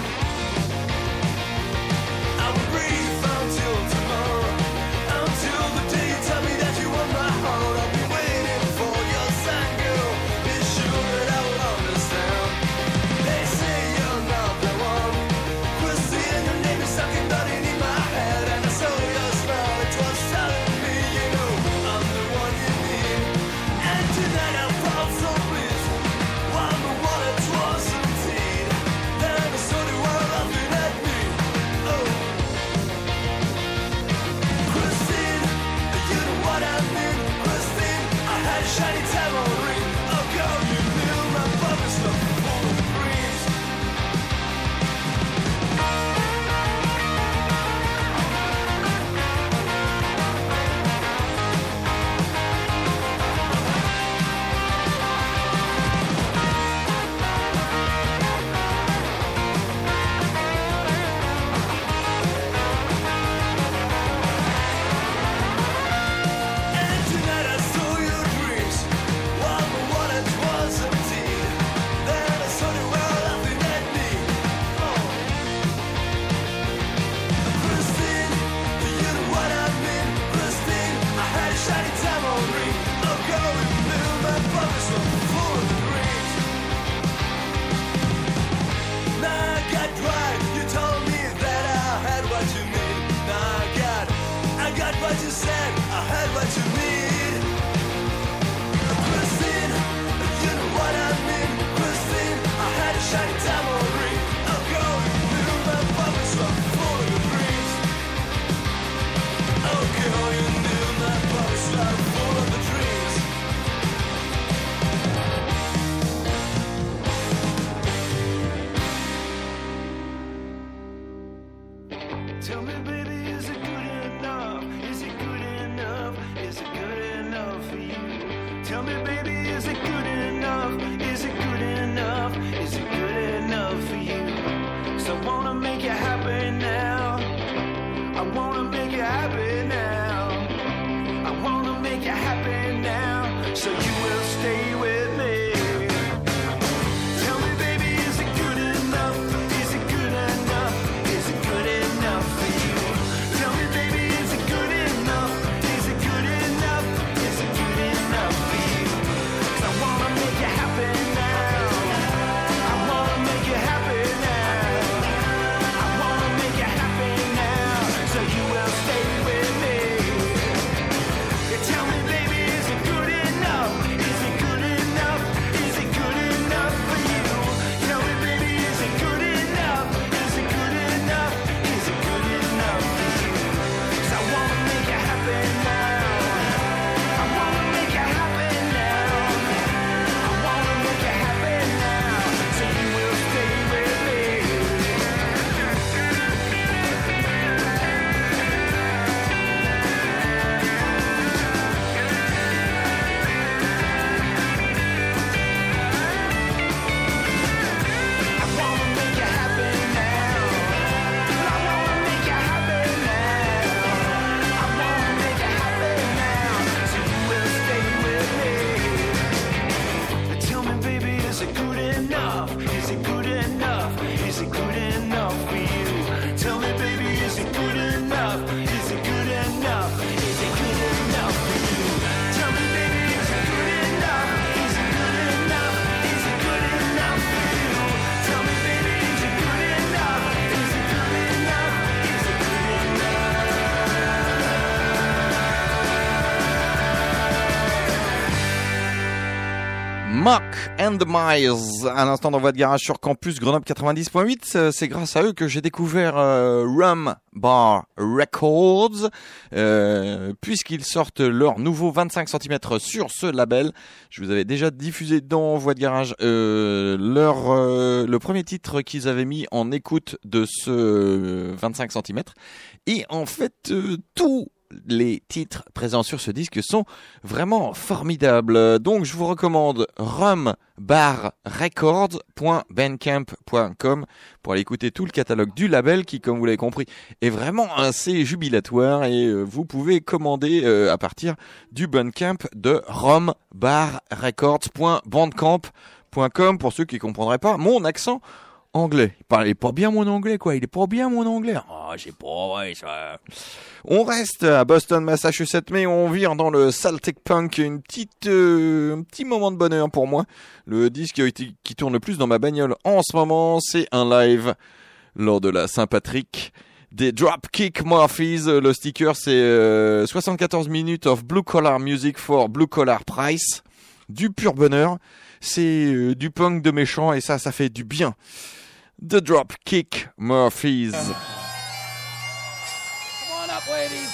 I will breathe until tomorrow, until the day you tell me that you want my heart. I'll be waiting for your sign, girl. Be sure that I will understand. They say you're not the one. Christine, your name is talking about it in my head, and I saw your smile. It was telling me, you know, I'm the one you need. And tonight I felt so pleased. I'm the one that was indeed. Then I saw the world laughing at me. Oh. Christine, you know what I mean. Christine, I had a shiny diamond ring. Oh girl, you knew my promise was full of dreams. And tonight I saw your dreams. I'm the one that was indeed. Then I saw the world laughing at me. Oh. Christine, you know what I mean. Christine, I had a shiny diamond ring. Oh girl, you knew my promise was full of dreams. Now I got right. You told me that I had what you need. Now I got what you said. I had what you need. Christine, you know what I mean. Christine, I had a shiny diamond ring. Oh girl, you knew my promise was full of dreams. Oh girl, you knew my promise was full of the dreams. Tell me, baby, is it good enough? Is it good enough? Is it good enough for you? Tell me, baby, is it good enough? Is it good enough? Is it good enough for you? 'Cause I wanna make you happy now. I wanna make you happy now. I wanna make you happy now. So you will stay with me. Tell me, baby, is it good enough? Is it good enough? Is it good enough for you? Tell me, baby, is it good enough? Is it good enough? Is it good enough for you? 'Cause I wanna make you happy now. I wanna make you happy now. I wanna make you happy now. So you will stay with me. Mock and the Miles, à l'instant dans Voix de Garage sur Campus Grenoble 90.8. C'est grâce à eux que j'ai découvert Rum Bar Records, puisqu'ils sortent leur nouveau 25 cm sur ce label. Je vous avais déjà diffusé dans Voix de Garage le premier titre qu'ils avaient mis en écoute de ce 25 cm. Et en fait, tous les titres présents sur ce disque sont vraiment formidables. Donc je vous recommande rumbarrecords.bandcamp.com pour aller écouter tout le catalogue du label qui, comme vous l'avez compris, est vraiment assez jubilatoire, et vous pouvez commander à partir du Bandcamp de rumbarrecords.bandcamp.com pour ceux qui comprendraient pas mon accent anglais. Il est pas bien mon anglais, quoi. Il est pas bien mon anglais. Ah, c'est pas vrai, ça. On reste à Boston, Massachusetts, mais on vire dans le Celtic Punk. Un petit moment de bonheur pour moi. Le disque qui tourne le plus dans ma bagnole en ce moment, c'est un live lors de la Saint-Patrick des Dropkick Murphys. Le sticker, c'est 74 minutes of blue collar music for blue collar price. Du pur bonheur. C'est du punk de méchant, et ça fait du bien. The Dropkick Murphys. Come on up, ladies.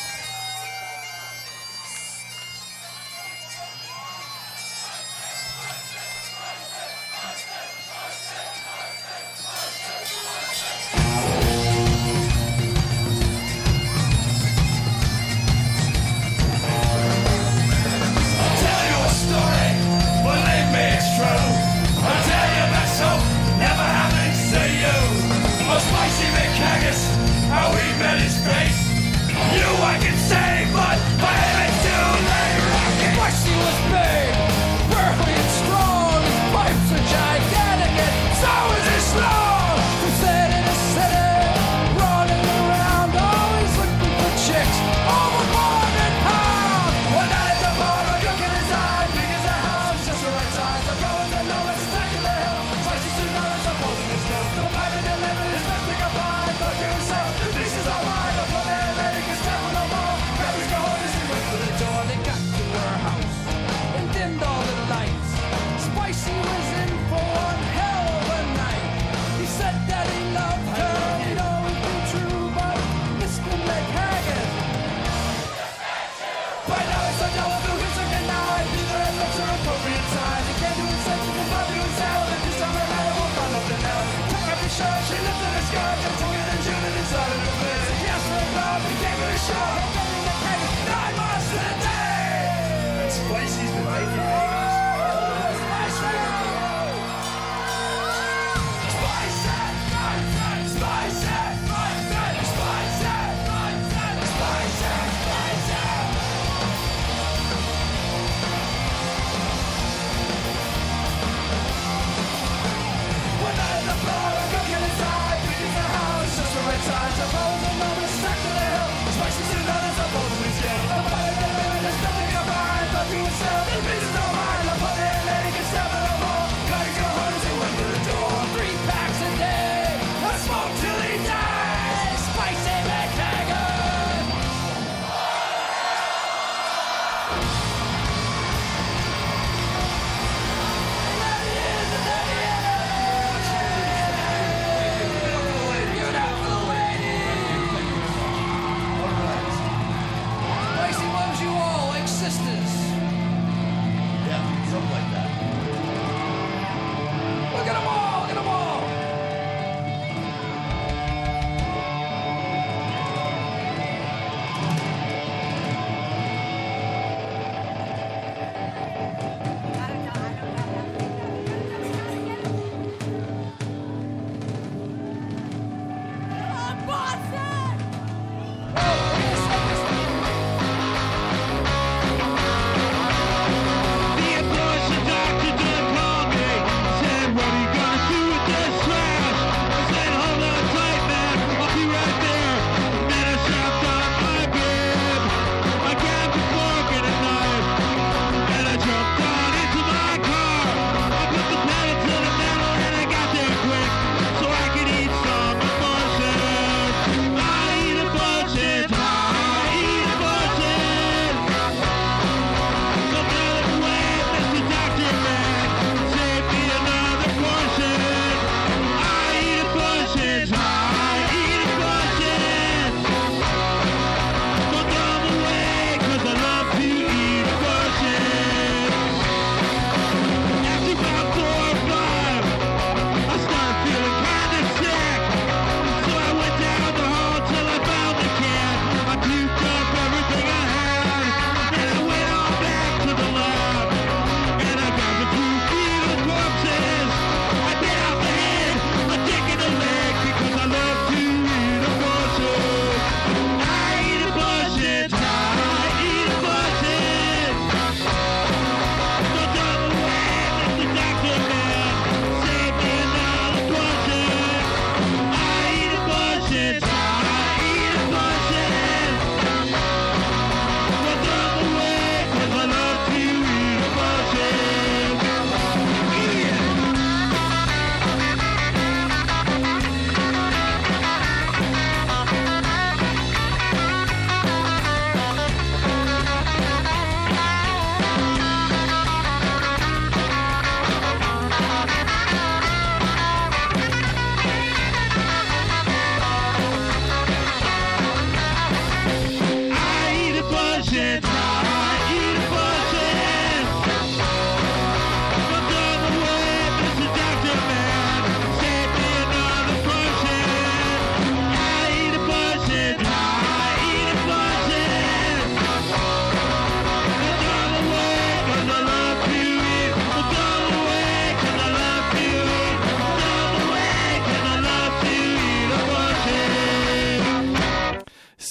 How we met is great. You I can say, but by heaven it's too late. Rocket. Why she was big, burly and strong. His pipes are gigantic and so is his slong. Who said in a city, running around, always looking for chicks, overboard and pound. One night at the bar, a drunk in his eye, big as a house, just the right size. The brothers that know it's stuck in the hill. Spicy $2, supposing it's good. The pirate delivered his best pick up line, thought to himself, this is all mine. The blood and lady can step on the wall. Grab his cojones and went to the door. They got to her house and dimmed all the lights. Spicy was in for one hell of a night. He said that he loved her, he'd always been true, but Mr. McHaggard, by now he's so double blue, he's so denied. Neither had looks or appropriate size. He can't do it safe, he can find doing sound. If this time around, it won't find nothing else. Took up his shirt, she lifted her skirt, and took it and June and inside of her face. He asked for a love, he gave it a shot. 9 miles to the day. Spicy's been making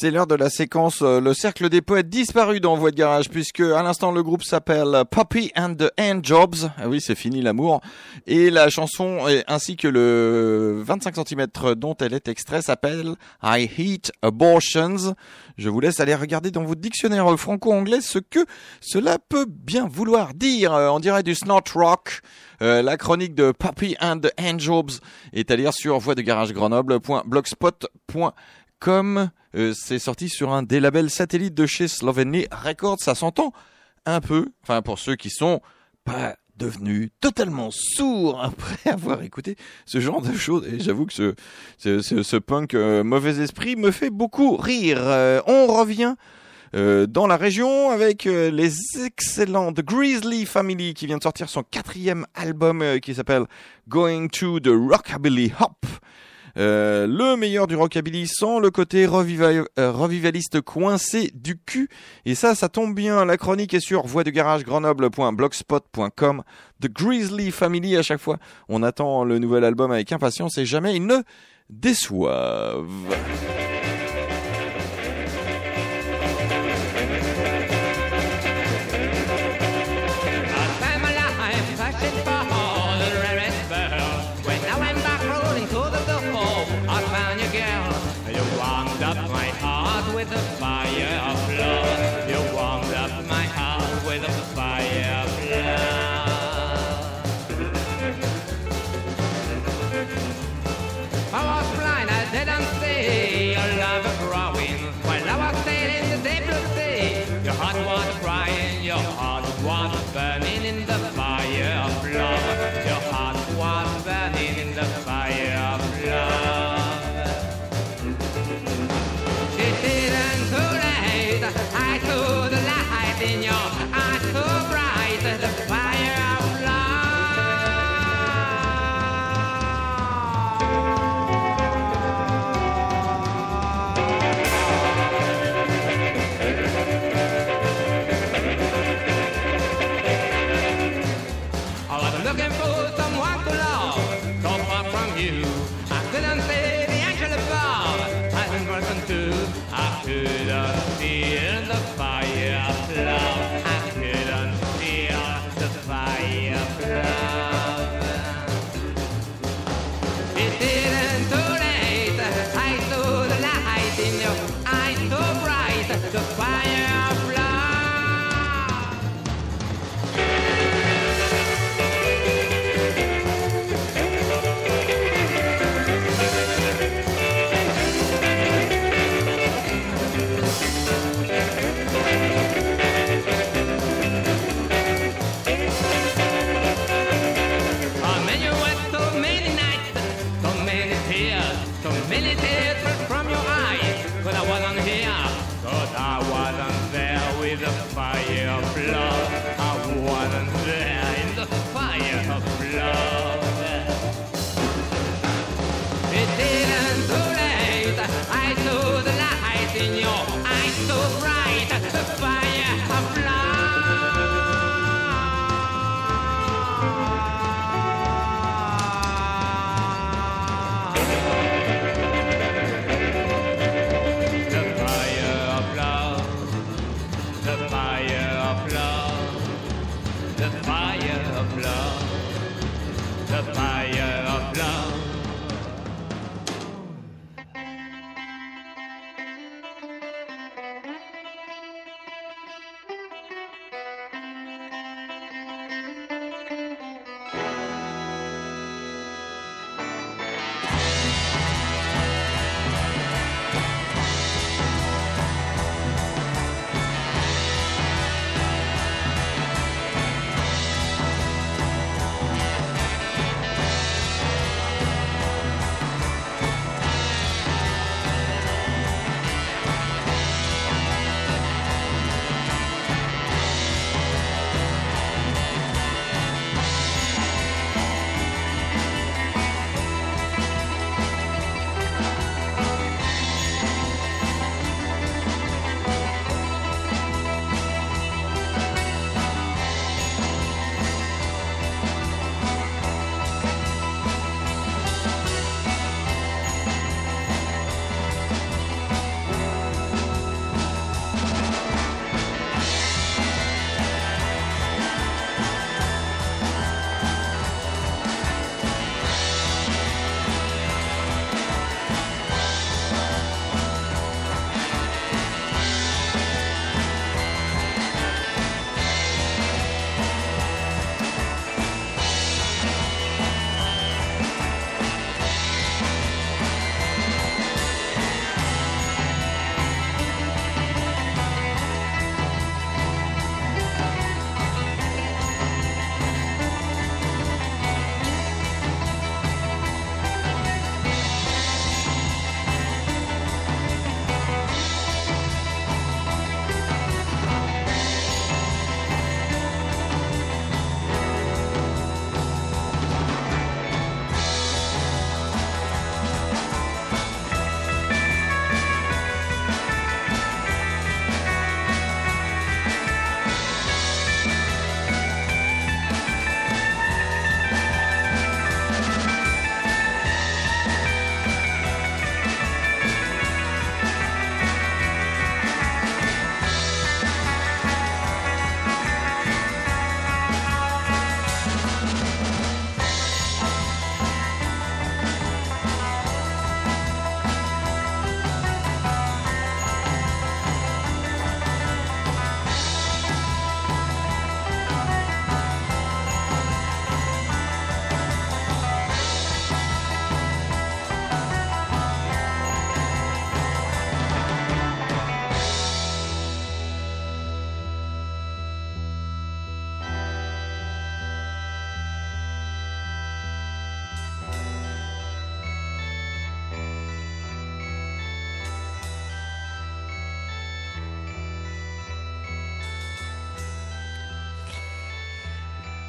C'est l'heure de la séquence Le Cercle des Poètes disparu dans Voix de Garage, puisque à l'instant le groupe s'appelle Poppy and the Handjobs. Ah oui, c'est fini l'amour. Et la chanson ainsi que le 25 cm dont elle est extrait s'appelle I Hate Abortions. Je vous laisse aller regarder dans votre dictionnaire franco-anglais ce que cela peut bien vouloir dire. On dirait du snort rock. La chronique de Poppy and the Handjobs est à lire sur voixdegarage-grenoble.blogspot.com. C'est sorti sur un des labels satellites de chez Sloveny Records. Ça s'entend un peu, enfin pour ceux qui sont pas devenus totalement sourds après avoir écouté ce genre de choses. Et j'avoue que ce punk mauvais esprit me fait beaucoup rire. On revient dans la région avec les excellents The Grizzly Family qui vient de sortir son 4e album qui s'appelle Going to the Rockabilly Hop. Le meilleur du rockabilly sans le côté revivaliste coincé du cul. Et ça tombe bien. La chronique est sur voixdegarage-grenoble.blogspot.com. The Grizzly Family, à chaque fois, on attend le nouvel album avec impatience et jamais ils ne déçoivent. Feel the fire of love. I couldn't feel the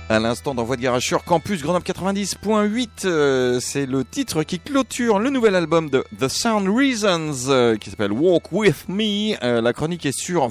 À l'instant dans Voix de Garage sur Campus Grenoble 90.8, c'est le titre qui clôture le nouvel album de The Sound Reasons qui s'appelle Walk With Me. La chronique est sur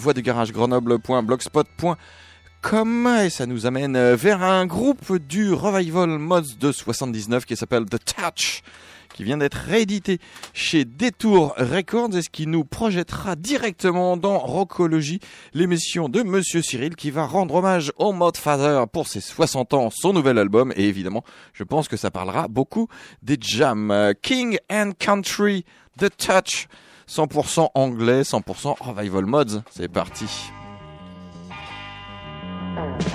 voixdeGarageGrenoble.blogspot.com et ça nous amène vers un groupe du Revival Mods de 79 qui s'appelle The Touch, qui vient d'être réédité chez Détour Records et ce qui nous projettera directement dans Rockologie, l'émission de Monsieur Cyril qui va rendre hommage au Modfather pour ses 60 ans, son nouvel album et évidemment, je pense que ça parlera beaucoup des jams. King and Country, The Touch, 100% anglais, 100% Revival Mods, c'est parti.